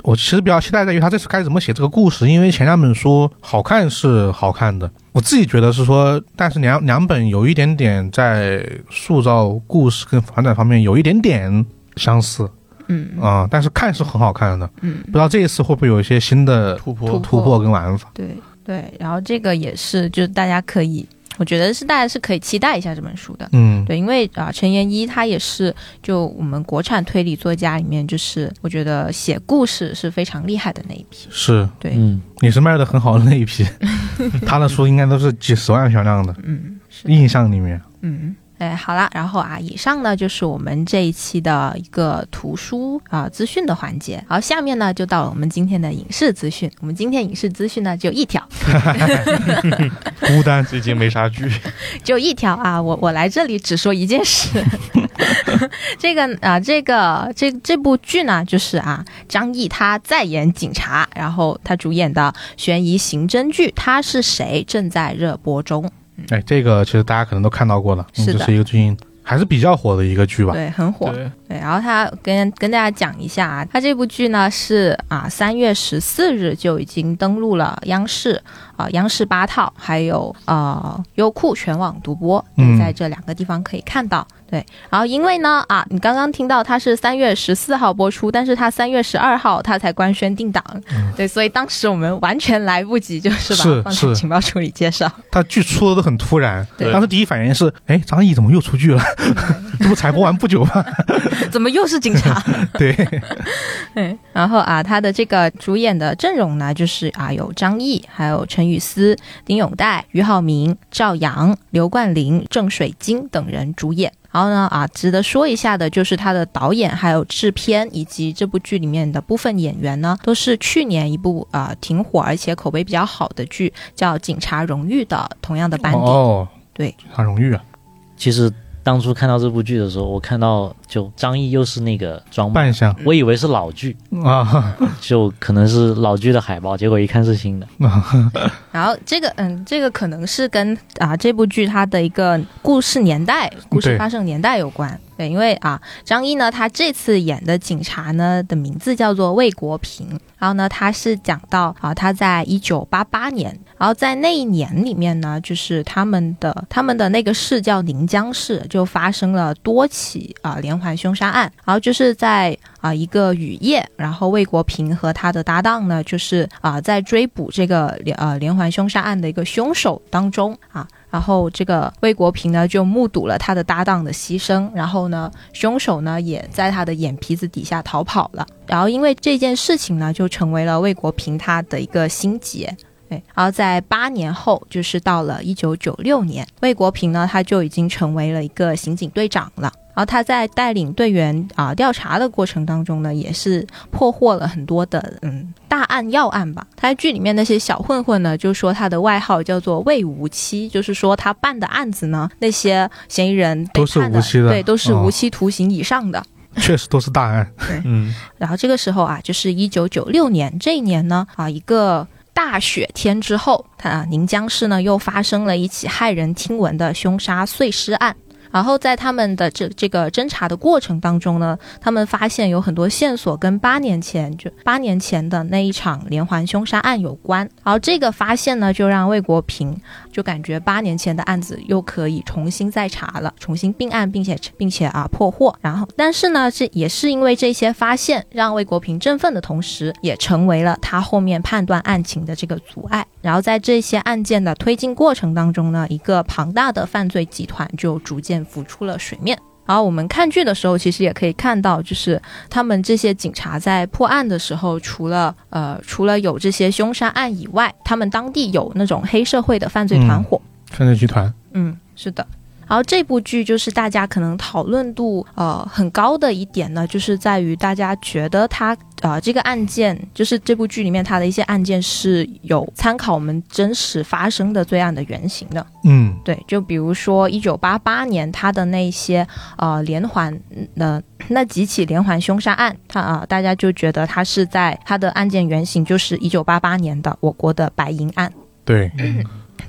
S1: 我其实比较期待在于他这次该怎么写这个故事，因为前两本书好看是好看的，我自己觉得是说，但是两两本有一点点在塑造故事跟反转方面有一点点相似。
S2: 嗯
S1: 啊、呃，但是看是很好看的。
S2: 嗯，
S1: 不知道这一次会不会有一些新的
S3: 突破
S1: 突破跟玩法。
S2: 对对，然后这个也是，就是大家可以，我觉得是大家是可以期待一下这本书的。
S1: 嗯，
S2: 对，因为啊、呃，陈妍一他也是就我们国产推理作家里面，就是我觉得写故事是非常厉害的那一批。
S1: 是，
S2: 对，
S4: 嗯，
S1: 你是卖的很好的那一批，他的书应该都是几十万销量的。
S2: 嗯，是
S1: 印象里面。
S2: 嗯。哎，好了，然后啊，以上呢就是我们这一期的一个图书啊、呃、资讯的环节，然后下面呢就到了我们今天的影视资讯。我们今天影视资讯呢就一条，
S1: 孤单
S3: 最近没啥剧，
S2: 就一条啊，我我来这里只说一件事。这个啊，这个这这部剧呢，就是啊，张译他在演警察，然后他主演的悬疑刑侦剧《他是谁》正在热播中。
S1: 哎，这个其实大家可能都看到过了，
S2: 是的，
S1: 这是一个最近还是比较火的一个剧吧？
S2: 对，很火。
S3: 对，
S2: 对，然后他跟跟大家讲一下啊，他这部剧呢是啊三月十四日就已经登陆了央视啊、呃、央视八套，还有呃优酷全网独播，
S1: 嗯，
S2: 在这两个地方可以看到。对，然后因为呢啊，你刚刚听到它是三月十四号播出，但是它三月十二号它才官宣定档，嗯，对，所以当时我们完全来不及，就是把它放在情报处里介绍。
S1: 它剧出的都很突然，
S2: 对，
S1: 当时第一反应是，哎，张译怎么又出剧了？这不才播完不久吗？
S2: 怎么又是警察？
S1: 对，
S2: 对，然后啊，他的这个主演的阵容呢，就是啊有张译，还有陈雨思、丁永岱、俞灏明、赵阳、刘冠霖、郑水晶等人主演。然后呢啊，值得说一下的就是他的导演、还有制片以及这部剧里面的部分演员呢，都是去年一部啊、呃、挺火而且口碑比较好的剧叫《警察荣誉》的同样的班底。
S1: 哦，
S2: 对，
S1: 警察荣誉啊。
S4: 其实当初看到这部剧的时候，我看到就张译又是那个装
S1: 扮相，
S4: 我以为是老剧
S1: 啊，
S4: 就可能是老剧的海报，结果一看是新的。
S2: 然后这个嗯，这个可能是跟啊这部剧它的一个故事年代、故事发生年代有关。对，因为啊，张译呢，他这次演的警察呢的名字叫做魏国平，然后呢，他是讲到啊，他在一九八八年，然后在那一年里面呢，就是他们的他们的那个市叫宁江市，就发生了多起啊连环凶杀案，然后就是在啊一个雨夜，然后魏国平和他的搭档呢，就是啊在追捕这个呃连环凶杀案的一个凶手当中啊。然后这个魏国平呢就目睹了他的搭档的牺牲，然后呢凶手呢也在他的眼皮子底下逃跑了，然后因为这件事情呢就成为了魏国平他的一个心结。对，然后在八年后，就是到了一九九六年，魏国平呢他就已经成为了一个刑警队长了。然后他在带领队员啊、呃、调查的过程当中呢，也是破获了很多的嗯大案要案吧。他在剧里面那些小混混呢，就说他的外号叫做魏无期，就是说他办的案子呢，那些嫌疑人
S1: 都是无期的，
S2: 对，都是无期徒刑以上的。
S1: 哦，确实都是大案。
S2: 对，
S3: 嗯。
S2: 然后这个时候啊，就是一九九六年这一年呢啊，一个大雪天之后，他宁江市呢又发生了一起骇人听闻的凶杀碎尸案。然后在他们的这这个侦查的过程当中呢，他们发现有很多线索跟八年前就八年前的那一场连环凶杀案有关。然后这个发现呢，就让魏国平就感觉八年前的案子又可以重新再查了，重新并案，并且并且啊破获。然后，但是呢，这也是因为这些发现，让魏国平振奋的同时，也成为了他后面判断案情的这个阻碍。然后在这些案件的推进过程当中呢，一个庞大的犯罪集团就逐渐浮出了水面。然后我们看剧的时候，其实也可以看到，就是他们这些警察在破案的时候，除了呃除了有这些凶杀案以外，他们当地有那种黑社会的犯罪团伙，
S1: 嗯、犯罪集团。
S2: 嗯，是的。然后这部剧就是大家可能讨论度呃很高的一点呢，就是在于大家觉得它呃这个案件，就是这部剧里面它的一些案件是有参考我们真实发生的罪案的原型的。
S1: 嗯，
S2: 对，就比如说一九八八年它的那些呃连环呃那几起连环凶杀案，它啊、呃、大家就觉得它是在它的案件原型就是一九八八年的我国的白银案。
S1: 对。
S2: 嗯，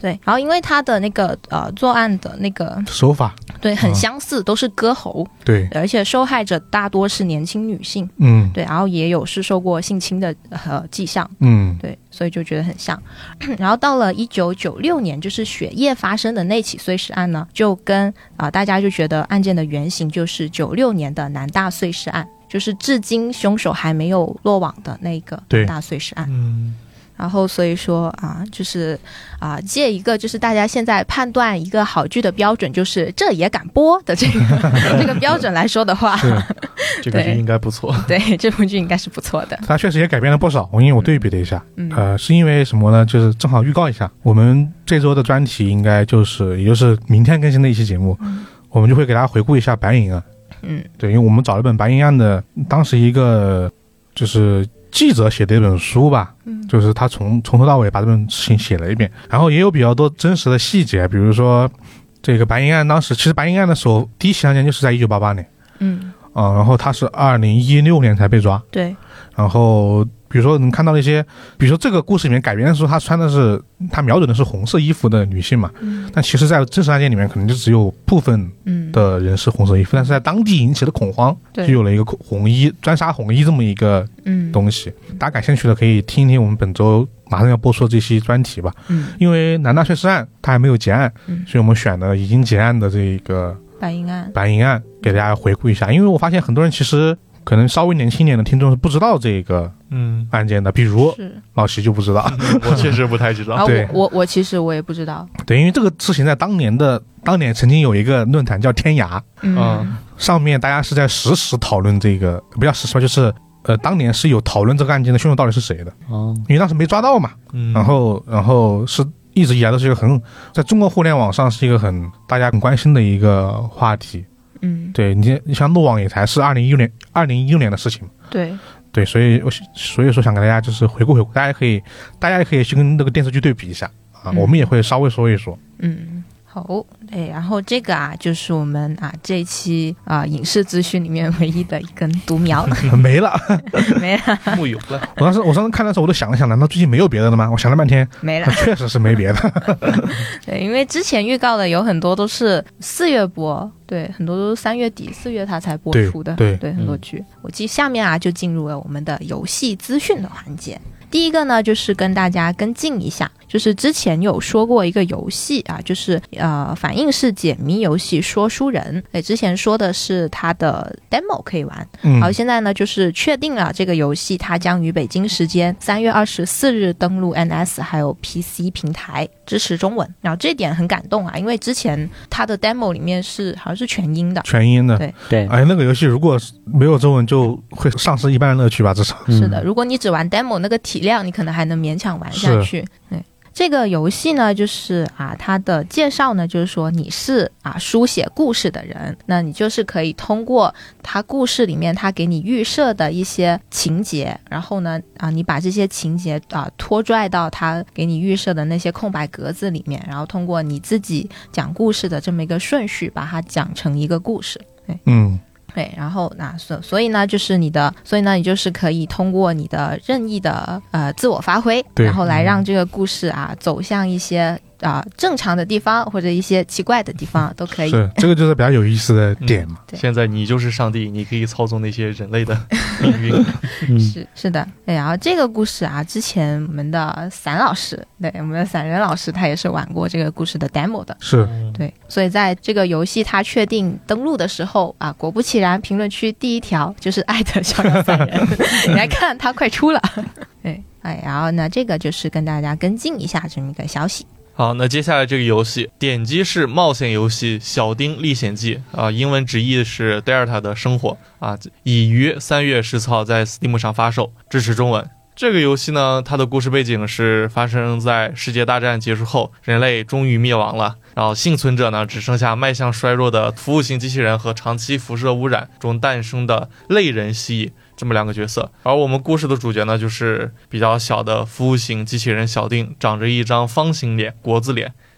S2: 对，然后因为他的那个呃作案的那个
S1: 手法，
S2: 对，很相似，嗯、都是割喉，
S1: 对，
S2: 而且受害者大多是年轻女性，
S1: 嗯，
S2: 对，然后也有是受过性侵的呃迹象，
S1: 嗯，
S2: 对，所以就觉得很像。然后到了一九九六年，就是雪夜发生的那起碎尸案呢，就跟啊、呃、大家就觉得案件的原型就是九六年的南大碎尸案，就是至今凶手还没有落网的那个大碎尸案，
S3: 嗯。
S2: 然后所以说啊，就是啊，借一个就是大家现在判断一个好剧的标准，就是这也敢播的这个这个标准来说的话，
S3: 这个剧应该不错。
S2: 对，这部剧应该是不错的。
S1: 它确实也改变了不少，因为我对比了一下，
S2: 嗯、
S1: 呃，是因为什么呢？就是正好预告一下，我们这周的专题应该就是也就是明天更新的一期节目，嗯、我们就会给大家回顾一下白银案。
S2: 嗯，
S1: 对，因为我们找了一本白银案的，当时一个就是记者写的一本书吧，嗯，就是他从从头到尾把这本事情写了一遍，然后也有比较多真实的细节，比如说这个白银案当时，其实白银案的时候第一起案件就是在一九八八年，
S2: 嗯，
S1: 啊、呃，然后他是二零一六年才被抓，
S2: 对，
S1: 然后比如说能看到一些，比如说这个故事里面改编的时候，他穿的是他瞄准的是红色衣服的女性嘛，嗯，但其实在真实案件里面可能就只有部分的人是红色衣服，嗯、但是在当地引起了恐慌，就有了一个红衣专杀红衣这么一个东西，嗯、大家感兴趣的可以听一听我们本周马上要播出的这期专题吧，嗯，因为南大碎尸案它还没有结案，嗯，所以我们选了已经结案的这个
S2: 白银案，
S1: 白银案给大家回顾一下，因为我发现很多人其实可能稍微年轻一点的听众是不知道这个嗯案件的，比如老齐就不知道，
S3: 我确实不太知道。
S2: 对，我我其实我也不知道。
S1: 对，因为这个事情在当年的当年曾经有一个论坛叫天涯，
S2: 嗯，
S1: 上面大家是在实时讨论这个，不叫实时吧，就是呃当年是有讨论这个案件的凶手到底是谁的，哦，因为当时没抓到嘛，嗯，然后然后是一直以来都是一个很在中国互联网上是一个很大家很关心的一个话题。
S2: 嗯，
S1: 对，你你像落网也才是二零一六年二零一六年的事情，
S2: 对
S1: 对，所以我所以说想给大家就是回顾回顾，大家可以大家也可以去跟那个电视剧对比一下啊，嗯、我们也会稍微说一说。
S2: 嗯，好，对，然后这个啊，就是我们啊这一期啊影视资讯里面唯一的一根独苗
S1: 没了，
S2: 没了，
S3: 木有了。
S1: 我当时我当时看的时候，我都想了想，难道最近没有别的了吗？我想了半天，
S2: 没了，
S1: 确实是没别的。
S2: 对，因为之前预告的有很多都是四月播。对，很多都是三月底四月它才播出的，
S1: 对，
S2: 对，很多剧。嗯、我记下面啊就进入了我们的游戏资讯的环节。第一个呢，就是跟大家跟进一下，就是之前有说过一个游戏啊，就是呃反应式解谜游戏说书人，对，之前说的是它的 demo 可以玩，嗯，好，现在呢就是确定了这个游戏它将于北京时间三月二十四日登陆 N S 还有 P C 平台，支持中文。然后这点很感动啊，因为之前它的 demo 里面是好像是全英的，
S1: 全英的，
S2: 对
S4: 对，
S1: 哎，那个游戏如果没有中文就会丧失一半的乐趣吧，至少
S2: 是的。如果你只玩 demo 那个体量，你可能还能勉强玩下去。对，这个游戏呢，就是啊，它的介绍呢，就是说你是啊书写故事的人，那你就是可以通过它故事里面它给你预设的一些情节，然后呢啊，你把这些情节啊拖拽到它给你预设的那些空白格子里面，然后通过你自己讲故事的这么一个顺序，把它讲成一个故事。对，
S1: 嗯。
S2: 对，然后那所所以呢，就是你的，所以呢，你就是可以通过你的任意的呃自我发挥，然后来让这个故事啊走向一些啊、呃、正常的地方或者一些奇怪的地方都可以。
S1: 是，这个就是比较有意思的点嘛。
S3: 嗯、现在你就是上帝，你可以操纵那些人类的命运。
S2: 嗯、是是的，对，然后这个故事啊，之前我们的散老师，对，我们的散人老师，他也是玩过这个故事的 demo 的。
S1: 是，
S2: 对，所以在这个游戏它确定登录的时候啊，果不其然，评论区第一条就是艾特逍遥散人，你来看它快出了。对，哎，然后呢，这个就是跟大家跟进一下这么一个消息。
S3: 好，那接下来这个游戏点击式冒险游戏《小丁历险记》啊，英文直译是 Delta 的生活啊，已于三月十四号在 Steam 上发售，支持中文。这个游戏呢，它的故事背景是发生在世界大战结束后，人类终于灭亡了，然后幸存者呢只剩下迈向衰弱的服务型机器人和长期辐射污染中诞生的类人蜥蜴这么两个角色。而我们故事的主角呢，就是比较小的服务型机器人小丁，长着一张方形脸，国字脸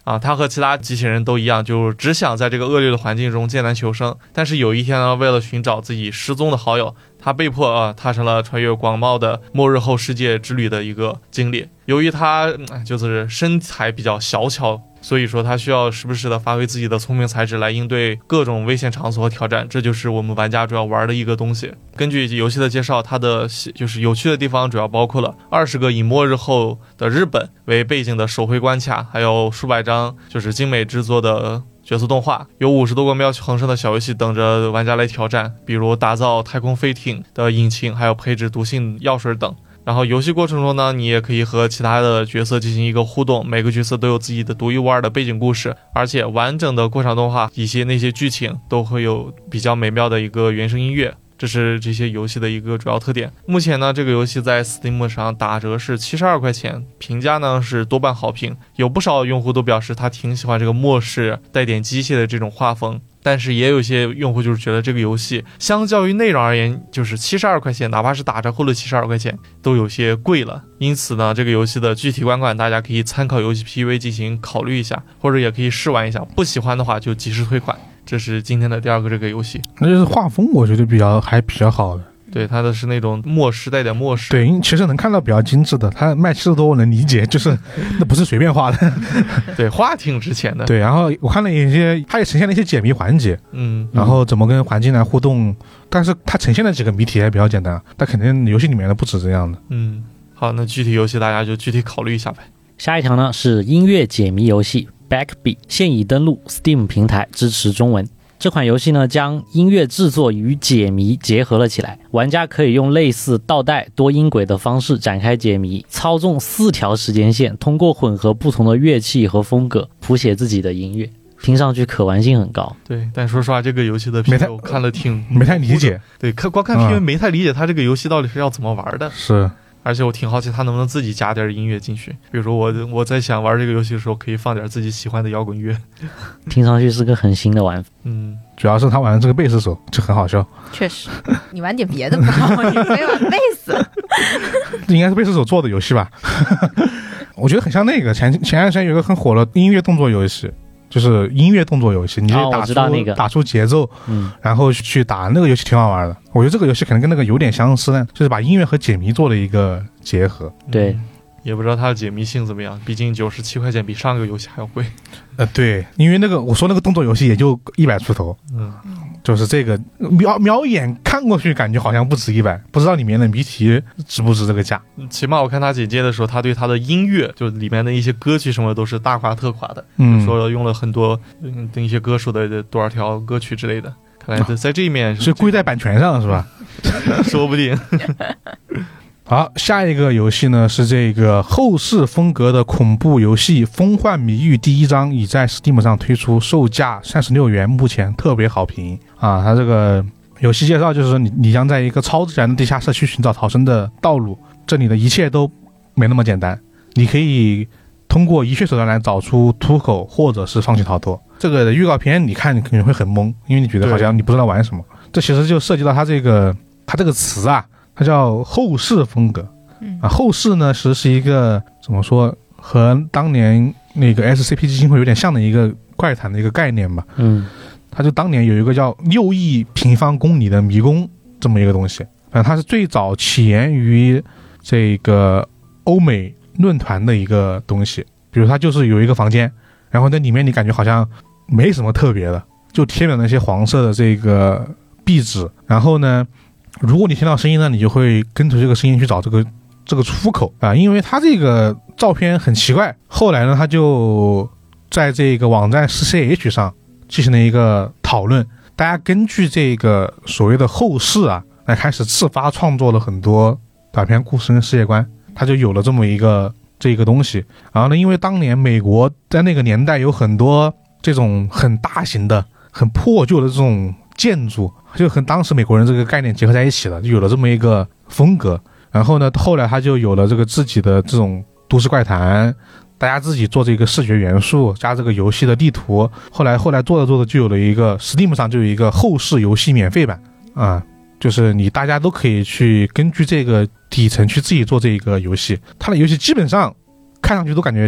S3: 啊，他和其他机器人都一样，就只想在这个恶劣的环境中艰难求生。但是有一天呢，为了寻找自己失踪的好友，他被迫啊踏上了穿越广袤的末日后世界之旅的一个经历。由于他就是身材比较小巧，所以说他需要时不时的发挥自己的聪明才智来应对各种危险场所和挑战，这就是我们玩家主要玩的一个东西。根据游戏的介绍，它的就是有趣的地方主要包括了二十个以末日后的日本为背景的手绘关卡，还有数百张就是精美制作的角色动画，有五十多个妙趣横生的小游戏等着玩家来挑战，比如打造太空飞艇的引擎，还有配置毒性药水等。然后游戏过程中呢，你也可以和其他的角色进行一个互动，每个角色都有自己的独一无二的背景故事，而且完整的过场动画以及那些剧情都会有比较美妙的一个原声音乐，这是这些游戏的一个主要特点。目前呢，这个游戏在 Steam 上打折是七十二块钱，评价呢是多半好评，有不少用户都表示他挺喜欢这个末世带点机械的这种画风。但是也有些用户就是觉得这个游戏相较于内容而言，就是七十二块钱，哪怕是打折后的七十二块钱都有些贵了。因此呢，这个游戏的具体观感大家可以参考游戏 P V 进行考虑一下，或者也可以试玩一下，不喜欢的话就及时退款。这是今天的第二个这个游戏。
S1: 那就是画风我觉得比较还比较好的。
S3: 对，它的是那种末世带点末世，
S1: 对，其实能看到比较精致的，它卖七十多我能理解，就是那不是随便画的，
S3: 对，画挺值钱的。
S1: 对，然后我看了一些，它也呈现了一些解谜环节，
S3: 嗯，
S1: 然后怎么跟环境来互动，但是它呈现的几个谜题也比较简单，但肯定游戏里面的不止这样的。
S3: 嗯，好，那具体游戏大家就具体考虑一下呗。
S4: 下一条呢是音乐解谜游戏 Backbeat， 现已登陆 Steam 平台，支持中文。这款游戏呢，将音乐制作与解谜结合了起来，玩家可以用类似倒带多音轨的方式展开解谜，操纵四条时间线，通过混合不同的乐器和风格谱写自己的音乐，听上去可玩性很高。
S3: 对，但说实话，这个游戏的 P V 我看了挺
S1: 没太理解，
S3: 对，看光看 P V 没太理解它这个游戏到底是要怎么玩的。
S1: 是。
S3: 而且我挺好奇他能不能自己加点音乐进去，比如说我我在想玩这个游戏的时候可以放点自己喜欢的摇滚乐，
S4: 听上去是个很新的玩法。
S1: 嗯，主要是他玩的这个贝斯手就很好笑。
S2: 确实，你玩点别的吧，你非玩贝斯。
S1: 这应该是贝斯手做的游戏吧？我觉得很像那个前前段时间有一个很火的音乐动作游戏。就是音乐动作游戏，你就打出、哦那个、打出节奏，
S4: 嗯，
S1: 然后去打那个游戏挺好玩的。我觉得这个游戏可能跟那个有点相似呢，就是把音乐和解谜做了一个结合。
S4: 对，
S3: 嗯、也不知道它的解谜性怎么样，毕竟九十七块钱比上个游戏还要贵。
S1: 呃，对，因为那个我说那个动作游戏也就一百出头，
S3: 嗯，
S1: 就是这个瞄瞄一眼看过去感觉好像不止一百，不知道里面的谜题值不值这个价。
S3: 起码我看他简介的时候，他对他的音乐就里面的一些歌曲什么都是大夸特夸的，
S1: 嗯，
S3: 说用了很多嗯一些歌手的多少条歌曲之类的。看来在这一面
S1: 是归在版权上是吧？
S3: 说不定。
S1: 好，下一个游戏呢是这个后世风格的恐怖游戏《风幻谜域》第一章，已在 Steam 上推出，售价三十六元，目前特别好评啊！它这个游戏介绍就是说你你将在一个超自然的地下社区寻找逃生的道路，这里的一切都没那么简单，你可以通过一切手段来找出出口，或者是放弃逃脱。这个预告片你看你可能会很懵，因为你觉得好像你不知道玩什么。这其实就涉及到它这个它这个词啊。它叫后世风格，啊，后世呢其实是一个怎么说，和当年那个 S C P 基金会有点像的一个怪谈的一个概念吧。
S4: 嗯，
S1: 它就当年有一个叫六亿平方公里的迷宫这么一个东西，反正它是最早起源于这个欧美论坛的一个东西。比如它就是有一个房间，然后在里面你感觉好像没什么特别的，就贴了那些黄色的这个壁纸，然后呢。如果你听到声音呢，你就会跟着这个声音去找这个这个出口啊，因为它这个照片很奇怪。后来呢，他就在这个网站 C C H 上进行了一个讨论，大家根据这个所谓的后世啊，来开始自发创作了很多短篇故事跟世界观，它就有了这么一个这个东西。然后呢，因为当年美国在那个年代有很多这种很大型的、很破旧的这种建筑，就和当时美国人这个概念结合在一起了，就有了这么一个风格。然后呢，后来他就有了这个自己的这种都市怪谈，大家自己做这个视觉元素，加这个游戏的地图。后来后来做着做着就有了一个 Steam 上就有一个后世游戏免费版啊，就是你大家都可以去根据这个底层去自己做这个游戏。它的游戏基本上看上去都感觉像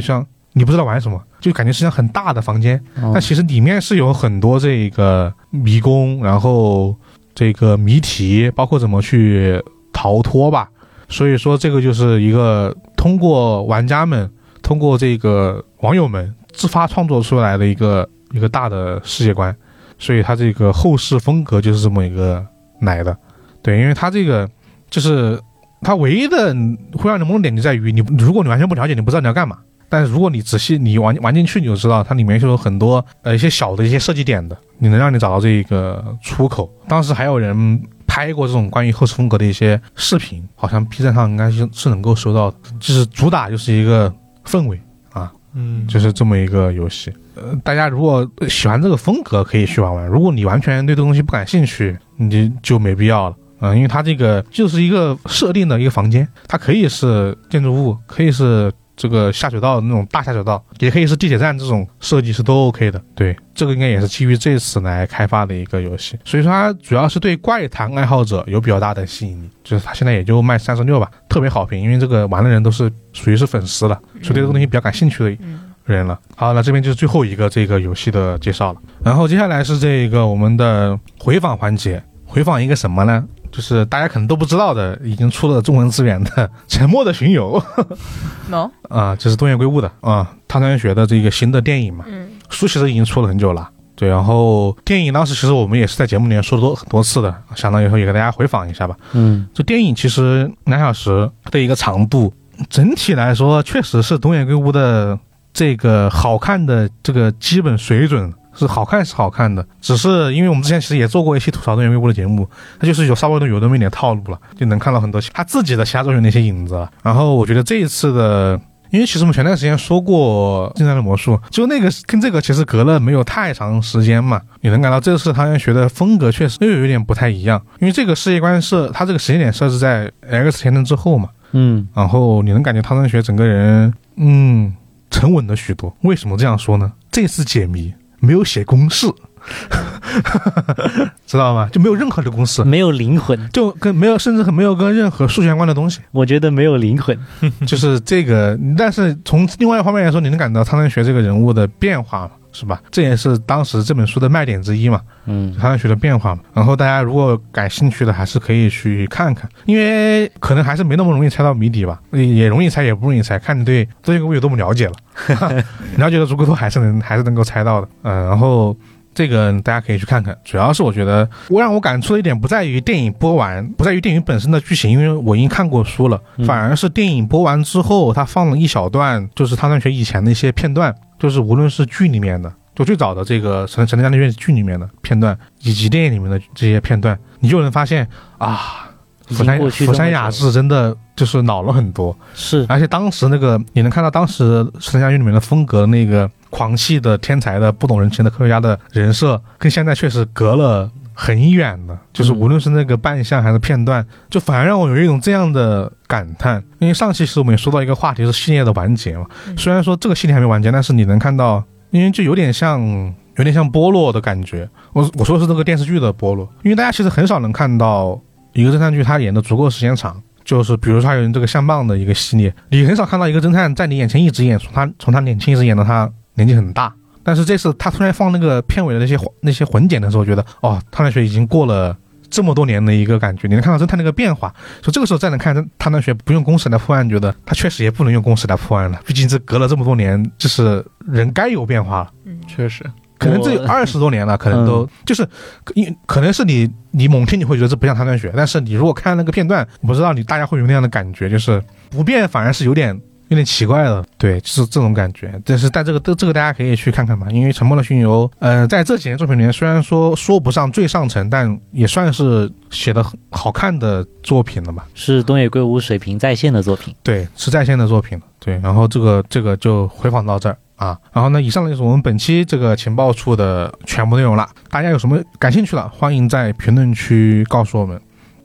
S1: 你不知道玩什么，就感觉是一间很大的房间，哦、但其实里面是有很多这个迷宫，然后这个谜题，包括怎么去逃脱吧。所以说这个就是一个通过玩家们通过这个网友们自发创作出来的一个一个大的世界观，所以它这个后世风格就是这么一个来的。对，因为它这个就是它唯一的会让你懵的点就在于你如果你完全不了解，你不知道你要干嘛，但是如果你仔细你玩玩进去，你就知道它里面就有很多呃一些小的一些设计点的，你能让你找到这个出口。当时还有人拍过这种关于后世风格的一些视频，好像 B 站上应该是是能够收到的，就是主打就是一个氛围啊，嗯，就是这么一个游戏。呃，大家如果喜欢这个风格可以去玩玩，如果你完全对这东西不感兴趣，你就就没必要了。嗯，因为它这个就是一个设定的一个房间，它可以是建筑物，可以是这个下水道那种大下水道，也可以是地铁站，这种设计是都 OK 的。对，这个应该也是基于这次来开发的一个游戏，所以说它主要是对怪谈爱好者有比较大的吸引力。就是它现在也就卖三十六吧，特别好评，因为这个玩的人都是属于是粉丝了，所以对这个东西比较感兴趣的人了。好，那这边就是最后一个这个游戏的介绍了，然后接下来是这个我们的回访环节。回访一个什么呢？就是大家可能都不知道的，已经出了中文资源的《沉默的巡游》
S2: no?
S1: 啊，这是东野圭吾的啊，汤川学的这个新的电影嘛。嗯，书其实已经出了很久了，对，然后电影当时其实我们也是在节目里面说了多很多次的，想到以后也给大家回访一下吧。嗯，这电影其实两小时的一个长度，整体来说确实是东野圭吾的这个好看的这个基本水准。是好看是好看的，只是因为我们之前其实也做过一期吐槽东野圭吾的节目，它就是有稍微的有那么一点套路了，就能看到很多他自己的其他作品的一些影子。然后我觉得这一次的，因为其实我们前段时间说过《近代的魔术》，就那个跟这个其实隔了没有太长时间嘛，你能感到这次汤川学的风格确实又有一点不太一样，因为这个世界观是它这个时间点设置在 X 前程之后嘛，嗯，然后你能感觉汤川学整个人嗯沉稳了许多。为什么这样说呢？这次解谜没有写公式知道吗？就没有任何的公式，
S4: 没有灵魂，
S1: 就跟没有甚至没有跟任何数学相关的东西。
S4: 我觉得没有灵魂
S1: 就是这个，但是从另外一方面来说，你能感到汤川学这个人物的变化嘛，是吧？这也是当时这本书的卖点之一嘛，嗯，汤川学的变化嘛。然后大家如果感兴趣的还是可以去看看，因为可能还是没那么容易猜到谜底吧，也容易猜也不容易猜，看你对这个我有多么了解了了解的足够多还是能还是能够猜到的。嗯，然后这个大家可以去看看，主要是我觉得我让我感触的一点不在于电影播完，不在于电影本身的剧情，因为我已经看过书了，反而是电影播完之后他放了一小段就是汤川学以前的一些片段，就是无论是剧里面的，就最早的这个神神探院剧里面的片段以及电影里面的这些片段，你就能发现啊，福山福山雅治真的就是老了很多，
S4: 是，
S1: 而且当时那个你能看到当时神探院里面的风格，那个狂气的天才的不懂人情的科学家的人设跟现在确实隔了很远的，就是无论是那个扮相还是片段，就反而让我有一种这样的感叹。因为上期其实我们也说到一个话题是系列的完结嘛，虽然说这个系列还没完结，但是你能看到，因为就有点像有点像波洛的感觉，我我说的是这个电视剧的波洛，因为大家其实很少能看到一个侦探剧他演的足够时间长，就是比如说还有这个相棒的一个系列，你很少看到一个侦探在你眼前一直演，从他从他年轻一直演到他年纪很大。但是这次他突然放那个片尾的那些那些混剪的时候，我觉得哦，汤川学已经过了这么多年的一个感觉，你能看到侦探那个变化，所以这个时候再能看汤川学不用公式来破案，觉得他确实也不能用公式来破案了，毕竟这隔了这么多年，就是人该有变化了。
S3: 嗯，确实。
S1: 可能这二十多年了，可能都、嗯、就是，因可能是你你猛听你会觉得这不像汤川学，但是你如果看那个片段，我不知道你大家会有那样的感觉，就是不变反而是有点有点奇怪了，对，就是这种感觉。但是但这个这个大家可以去看看吧，因为《沉默的巡游》呃，在这几年作品里面，虽然说说不上最上乘，但也算是写的好看的作品了吧。
S4: 是东野圭吾水平在线的作品，
S1: 对，是在线的作品，对。然后这个这个就回访到这儿。啊，然后呢，以上就是我们本期这个情报处的全部内容了。大家有什么感兴趣的，欢迎在评论区告诉我们。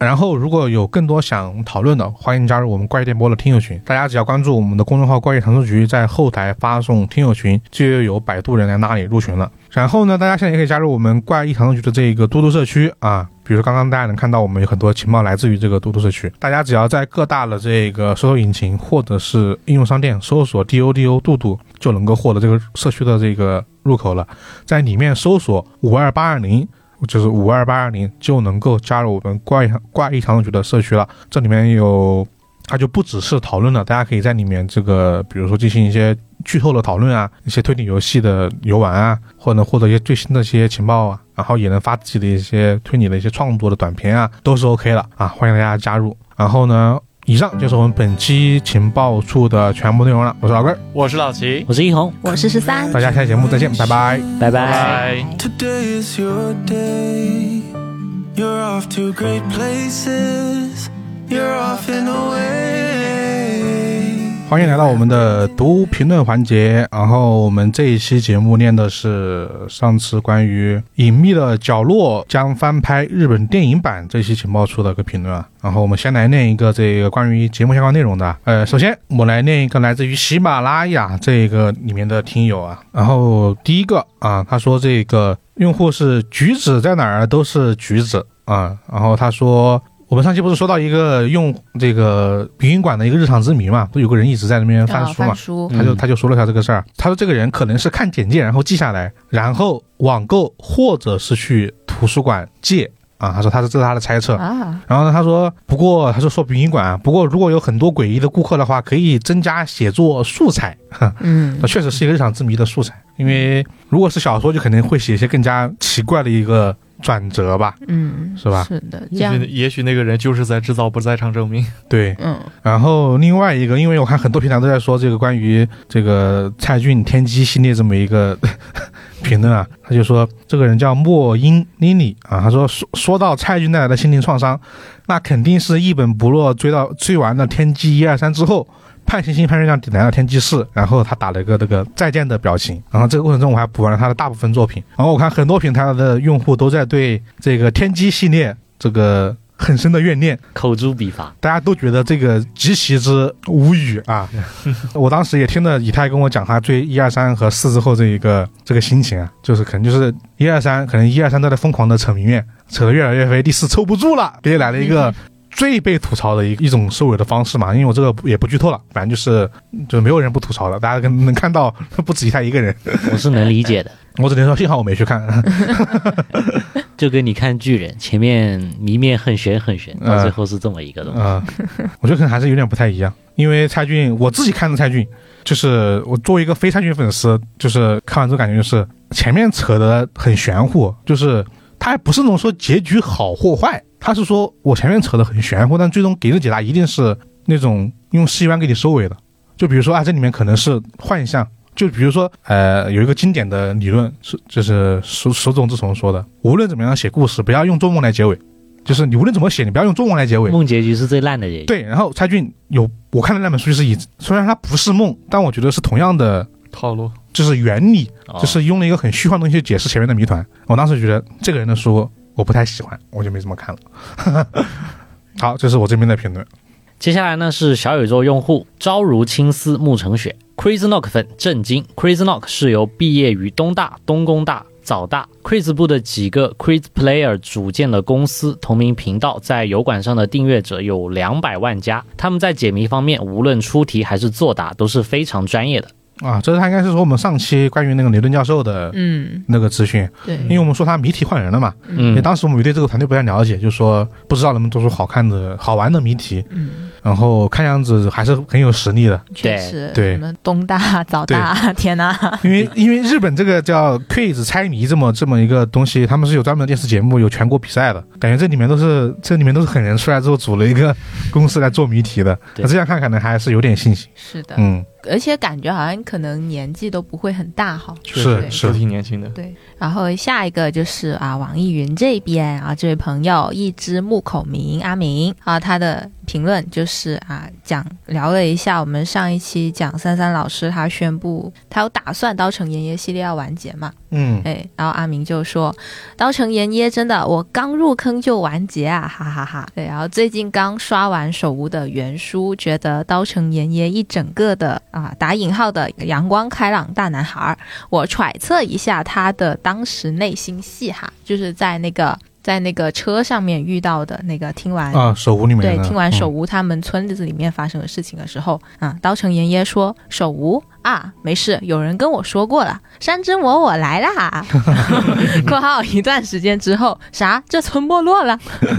S1: 然后如果有更多想讨论的，欢迎加入我们怪异电波的听友群，大家只要关注我们的公众号怪异谈书局，在后台发送听友群，就有摆渡人来拉你入群了。然后呢，大家现在也可以加入我们怪异谈书局的这个嘟嘟社区啊，比如刚刚大家能看到我们有很多情报来自于这个嘟嘟社区，大家只要在各大的这个搜索引擎或者是应用商店搜索 D O D O 嘟嘟，就能够获得这个社区的这个入口了，在里面搜索五二八二零，就是五二八二零，就能够加入我们怪异怪异谈书局的社区了。这里面有它就不只是讨论了，大家可以在里面这个比如说进行一些剧透的讨论啊，一些推理游戏的游玩啊，或者获得一些最新的一些情报啊，然后也能发自己的一些推理的一些创作的短片啊，都是 OK 了啊，欢迎大家加入。然后呢，以上就是我们本期情报处的全部内容了。我是老根，
S3: 我是老齐，
S4: 我是一红，
S2: 我是十三，
S1: 大家下期节目再见，拜拜，
S4: 拜拜。
S3: 拜。
S5: Today is your day. You're off to great places. You're off and away.
S1: 欢迎来到我们的读评论环节。然后我们这一期节目念的是上次关于隐秘的角落将翻拍日本电影版这期情报出的一个评论啊。然后我们先来念一个这个关于节目相关内容的。呃，首先我来念一个来自于喜马拉雅这个里面的听友啊。然后第一个啊，他说这个用户是橘子在哪儿都是橘子啊。然后他说，我们上期不是说到一个用这个殡仪馆的一个日常之谜嘛，不有个人一直在那边翻书嘛，
S2: 哦、书
S1: 他就他就说了一下这个事儿。他说这个人可能是看简介然后记下来，然后网购或者是去图书馆借啊。他说他是这是他的猜测啊。然后呢，他说不过他说说殡仪馆，不过如果有很多诡异的顾客的话，可以增加写作素材。嗯，确实是一个日常之谜的素材，因为如果是小说，就可能会写一些更加奇怪的一个转折吧，嗯，是吧？
S2: 是的，这样
S3: 也许也许那个人就是在制造不在场证明。
S1: 对，嗯。然后另外一个，因为我看很多平台都在说这个关于这个蔡骏天机系列这么一个评论啊，他就说这个人叫莫因妮妮啊，他说说说到蔡骏带来的心灵创伤，那肯定是一本不落追到追完了天机一二三之后。盼星星盼月亮抵达了天机四，然后他打了一个这个再见的表情，然后这个过程中我还补完了他的大部分作品。然后我看很多平台的用户都在对这个天机系列这个很深的怨念，
S4: 口诛笔伐，
S1: 大家都觉得这个极其之无语啊。我当时也听了以太跟我讲他追一二三和四之后这一个这个心情啊，就是可能就是一二三可能一二三都在疯狂的扯明面，扯得越来越飞，第四抽不住了，给来了一个最被吐槽的一一种收尾的方式嘛，因为我这个也不剧透了，反正就是就没有人不吐槽的，大家能看到不止他一个人。
S4: 我是能理解的，
S1: 我只能说幸好我没去看。
S4: 就跟你看巨人，前面谜面很悬很悬，到最后是这么一个东西。嗯、
S1: 呃，我觉得可能还是有点不太一样，因为蔡骏，我自己看的蔡骏，就是我作为一个非蔡骏粉丝，就是看完之后感觉就是前面扯得很玄乎，就是他还不是那种说结局好或坏。他是说我前面扯得很玄乎，但最终给的解答一定是那种用世界观给你收尾的。就比如说啊，这里面可能是幻象，就比如说呃，有一个经典的理论是就是手手冢治虫说的，无论怎么样写故事，不要用做梦来结尾，就是你无论怎么写，你不要用做梦来结尾。
S4: 梦结局是最烂的结局。
S1: 对，然后蔡骏有我看的那本书就是以虽然它不是梦，但我觉得是同样的
S3: 套路，
S1: 就是原理，就是用了一个很虚幻的东西解释前面的谜团。我当时觉得这个人的书我不太喜欢，我就没怎么看了。好，这是我这边的评论。
S4: 接下来呢是小宇宙用户朝如青丝暮成雪 Crazy Knock 粉震惊。 Crazy Knock 是由毕业于东大、东工大、早大 Quiz 部的几个 Quiz Player 组建的公司，同名频道在油管上的订阅者有两百万加，他们在解谜方面无论出题还是作答都是非常专业的
S1: 啊。这是他应该是说我们上期关于那个雷顿教授的嗯那个资讯，对，因为我们说他谜题换人了嘛，嗯，当时我们对这个团队不太了解，就说不知道能不能做出好看的好玩的谜题，嗯，然后看样子还是很有实力的，
S2: 确实，
S1: 对，
S2: 什么东大、早大，天哪！
S1: 因为因为日本这个叫 quiz 猜谜这么这么一个东西，他们是有专门的电视节目，有全国比赛的，感觉这里面都是这里面都是狠人出来之后组了一个公司来做谜题的，那这样看可能还是有点信心。
S2: 是的，嗯，而且感觉好像可能年纪都不会很大哈，
S1: 是是
S3: 挺年轻的。
S2: 对，然后下一个就是啊，网易云这边啊，这位朋友一只木口明阿明啊，他的评论就是啊，讲聊了一下我们上一期讲三三老师他宣布他有打算刀城炎耶系列要完结嘛，
S1: 嗯，
S2: 哎，然后阿明就说刀城炎耶真的我刚入坑就完结啊，哈哈哈。对，然后最近刚刷完手无的原书，觉得刀城炎耶一整个的啊打引号的阳光开朗大男孩，我揣测一下他的当时内心戏哈，就是在那个在那个车上面遇到的那个听完
S1: 啊手无里面
S2: 对听完手无他们村子里面发生的事情的时候、嗯、啊，刀城炎耶说手无啊没事，有人跟我说过了，山之魔我来啦括号一段时间之后，啥这村没落了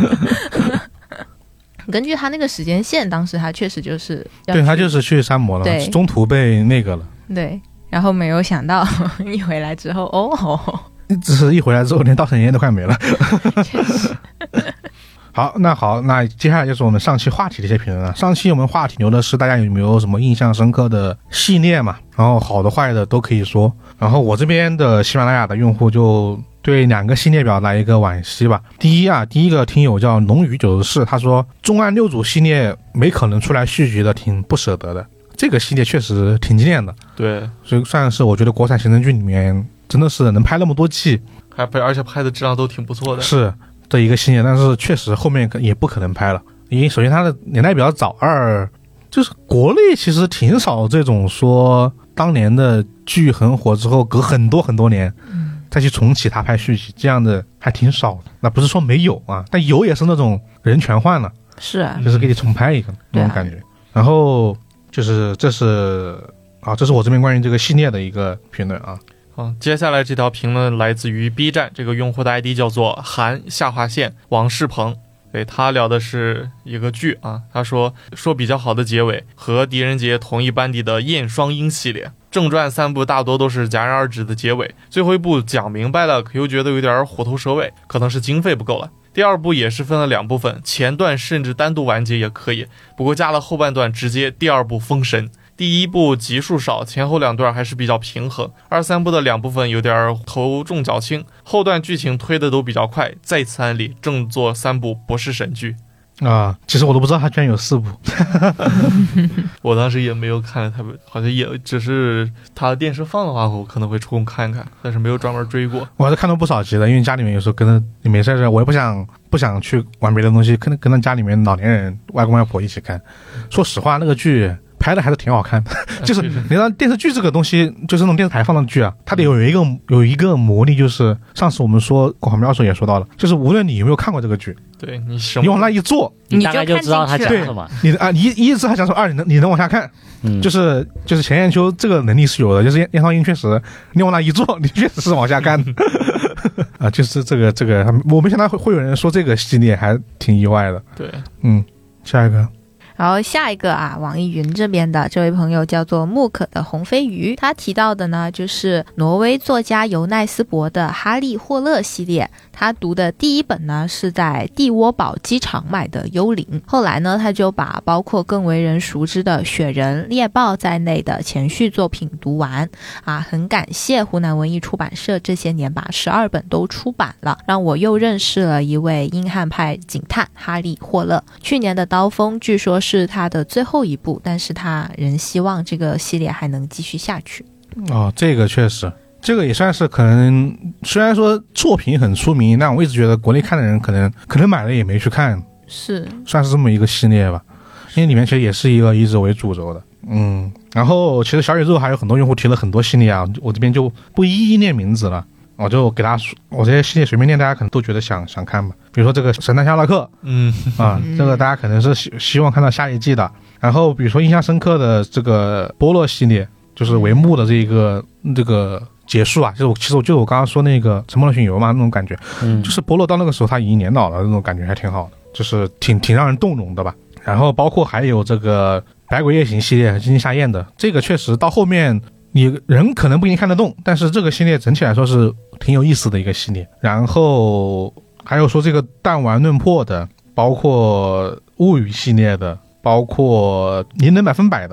S2: 根据他那个时间线，当时他确实就是
S1: 对他就是去山魔了，中途被那个了，
S2: 对，然后没有想到一回来之后哦，
S1: 只是一回来之后连刀城炎耶都快没了确实好，那好，那接下来就是我们上期话题的一些评论了。上期我们话题留的是大家有没有什么印象深刻的系列嘛，然后好的坏的都可以说。然后我这边的喜马拉雅的用户就对两个系列表来一个惋惜吧。第一啊，第一个听友叫龙宇九十四，他说重案六组系列没可能出来续集的，挺不舍得的。这个系列确实挺经典的，
S3: 对，
S1: 所以算是我觉得国产刑侦剧里面真的是能拍那么多季，
S3: 还而且拍的质量都挺不错的，
S1: 是的一个系列，但是确实后面也不可能拍了，因为首先它的年代比较早，二就是国内其实挺少这种说当年的剧很火之后隔很多很多年再去重启它拍续集，这样的还挺少的。那不是说没有啊，但有也是那种人全换了，
S2: 是啊，
S1: 就是给你重拍一个、嗯、那种感觉、啊、然后就是这是啊，这是我这边关于这个系列的一个评论啊。
S3: 好，接下来这条评论来自于 B 站，这个用户的 I D 叫做韩下划线王世鹏，对，他聊的是一个剧啊，他说说比较好的结尾和狄仁杰同一班底的燕双鹰系列，正传三部大多都是戛然而止的结尾，最后一部讲明白了，可又觉得有点虎头蛇尾，可能是经费不够了。第二部也是分了两部分，前段甚至单独完结也可以，不过加了后半段直接第二部封神。第一部集数少，前后两段还是比较平衡，二三部的两部分有点头重脚轻，后段剧情推的都比较快。再次安利正作三部不是神剧
S1: 啊，其实我都不知道他居然有四部
S3: 我当时也没有看，他好像也只是他电视放的话我可能会抽空看看，但是没有专门追过。
S1: 我还是看到不少集的，因为家里面有时候跟着你没事，我也不想不想去玩别的东西，跟跟着家里面老年人外公外婆一起看。说实话那个剧拍的还是挺好看的，就是你知道电视剧这个东西，就是那种电视台放的剧啊，它得有一个有一个魔力，就是上次我们说广告喵的时候也说到了，就是无论你有没有看过这个剧，
S3: 对你什么
S1: 你往那一坐，
S4: 你大概就知道他讲什么。
S1: 你啊，一一直还讲说二，你能你能往下看，嗯，就是就是钱雁秋这个能力是有的，就是燕双鹰确实你往那一坐，你确实是往下看啊，就是这个这个，我没想到会会有人说这个系列，还挺意外的。
S3: 对，
S1: 嗯，下一个。
S2: 然后下一个啊，网易云这边的这位朋友叫做木可的红飞鱼，他提到的呢就是挪威作家尤奈斯伯的哈利霍勒系列。他读的第一本呢是在蒂窝堡机场买的幽灵，后来呢他就把包括更为人熟知的雪人、猎豹在内的前续作品读完啊，很感谢湖南文艺出版社这些年把十二本都出版了，让我又认识了一位英汉派警探哈利霍勒。去年的刀锋据说是他的最后一部，但是他仍希望这个系列还能继续下去。
S1: 哦，这个确实，这个也算是可能，虽然说作品很出名，但我一直觉得国内看的人可能可能买了也没去看，
S2: 是
S1: 算是这么一个系列吧，因为里面其实也是一个以此为主轴的。嗯，然后其实小宇宙还有很多用户提了很多系列啊，我这边就不一一念名字了，我就给大家，我这些系列随便念，大家可能都觉得想想看吧。比如说这个神探夏洛克，嗯啊，这个大家可能是希希望看到下一季的。然后比如说印象深刻的这个波洛系列，就是帷幕的这个这个结束啊，就是我其实我就是我刚刚说那个沉默的巡游嘛，那种感觉，嗯，就是波洛到那个时候他已经年老了，那种感觉还挺好的，就是挺挺让人动容的吧。然后包括还有这个百鬼夜行系列和金津夏彦的，这个确实到后面你人可能不一定看得动，但是这个系列整体来说是挺有意思的一个系列。然后还有说这个弹丸论破的，包括物语系列的，包括灵能百分百的啊、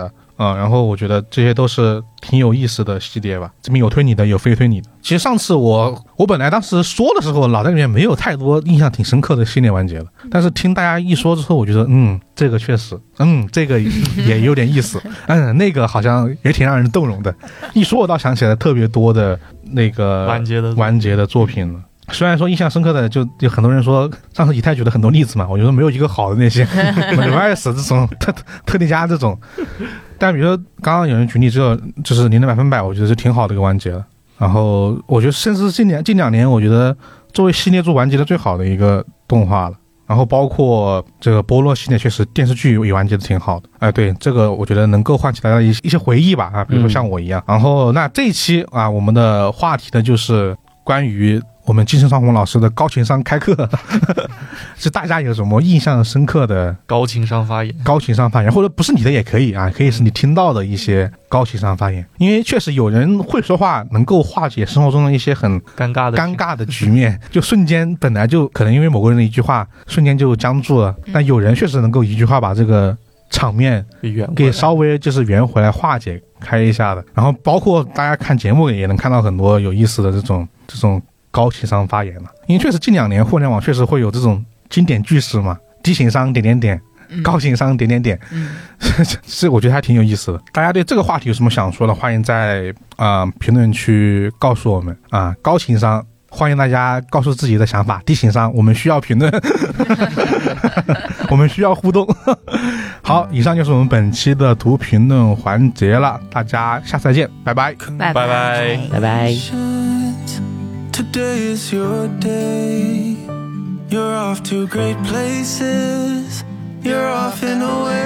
S1: 啊，然后我觉得这些都是挺有意思的系列吧，这边有推理的，有非推理的。其实上次我我本来当时说的时候，脑袋里面没有太多印象挺深刻的系列完结了，但是听大家一说之后，我觉得嗯，这个确实，嗯，这个也有点意思，嗯，那个好像也挺让人动容的。一说我倒想起来特别多的那个
S3: 完结的
S1: 完结的作品了。虽然说印象深刻的就有很多人说上次以太举了很多例子嘛，我觉得没有一个好的那些Reverse 这种特特定家这种，但比如说刚刚有人举例，只有就是零的百分百，我觉得是挺好的一个完结了。然后我觉得甚至近年近两年，我觉得作为系列做完结的最好的一个动画了。然后包括这个波洛系列，确实电视剧也完结的挺好的。哎，对，这个我觉得能够唤起大家的一一些回忆吧啊，比如说像我一样。嗯、然后那这一期啊，我们的话题呢就是关于我们金盛双红老师的高情商开课，是大家有什么印象深刻的
S3: 高情商发言？
S1: 高情商发言，或者不是你的也可以啊，可以是你听到的一些高情商发言。因为确实有人会说话，能够化解生活中的一些很
S3: 尴尬的
S1: 尴尬的局面，就瞬间本来就可能因为某个人的一句话，瞬间就僵住了。但有人确实能够一句话把这个场面给稍微就是圆回来，化解开一下的。然后包括大家看节目也能看到很多有意思的这种这种高情商发言了。因为确实近两年互联网确实会有这种经典句式嘛，低情商点点点，高情商点点点，是我觉得还挺有意思的。大家对这个话题有什么想说的，欢迎在啊、呃、评论区告诉我们啊。高情商欢迎大家告诉自己的想法，低情商我们需要评论我们需要互动好，以上就是我们本期的读评论环节了，大家下次再见，拜拜
S2: 拜拜
S4: 拜拜。
S5: Today is your day. You're off to great places. You're off and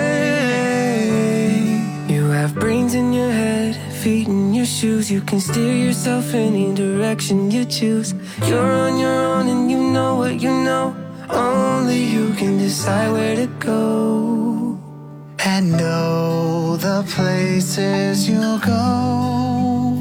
S5: away. You have brains in your head, feet in your shoes. You can steer yourself any direction you choose. You're on your own and you know what you know. Only you can decide where to go. And know the places you'll go.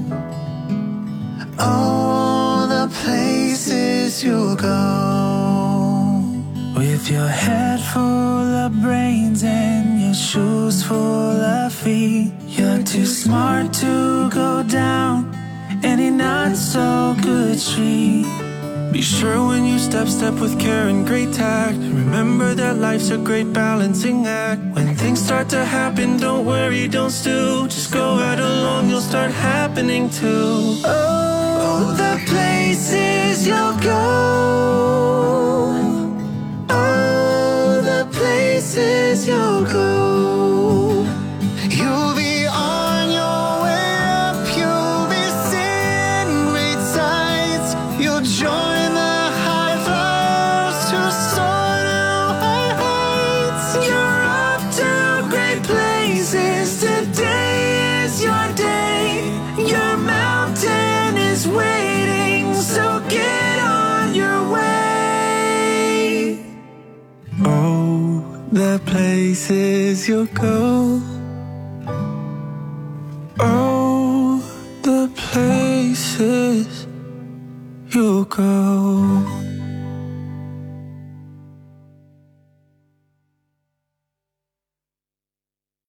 S5: Oh, the places you'll go. With your head full of brains and your shoes full of feet, you're too smart to go down any not so good street. Be sure when you step, step with care and great tact. Remember that life's a great balancing act. When things start to happen, don't worry, don't stew. Just go right along, you'll start happening too. Oh, the places you'll go. Oh, the places you'll go. You'll be on your way up, you'll be seeing great sights. You'll join the high flyers to soar to high heights. You're up to great places. Today is your day. Your mountain is waiting, so get on your way. Oh, the places you'll go. Oh, the places you'll go.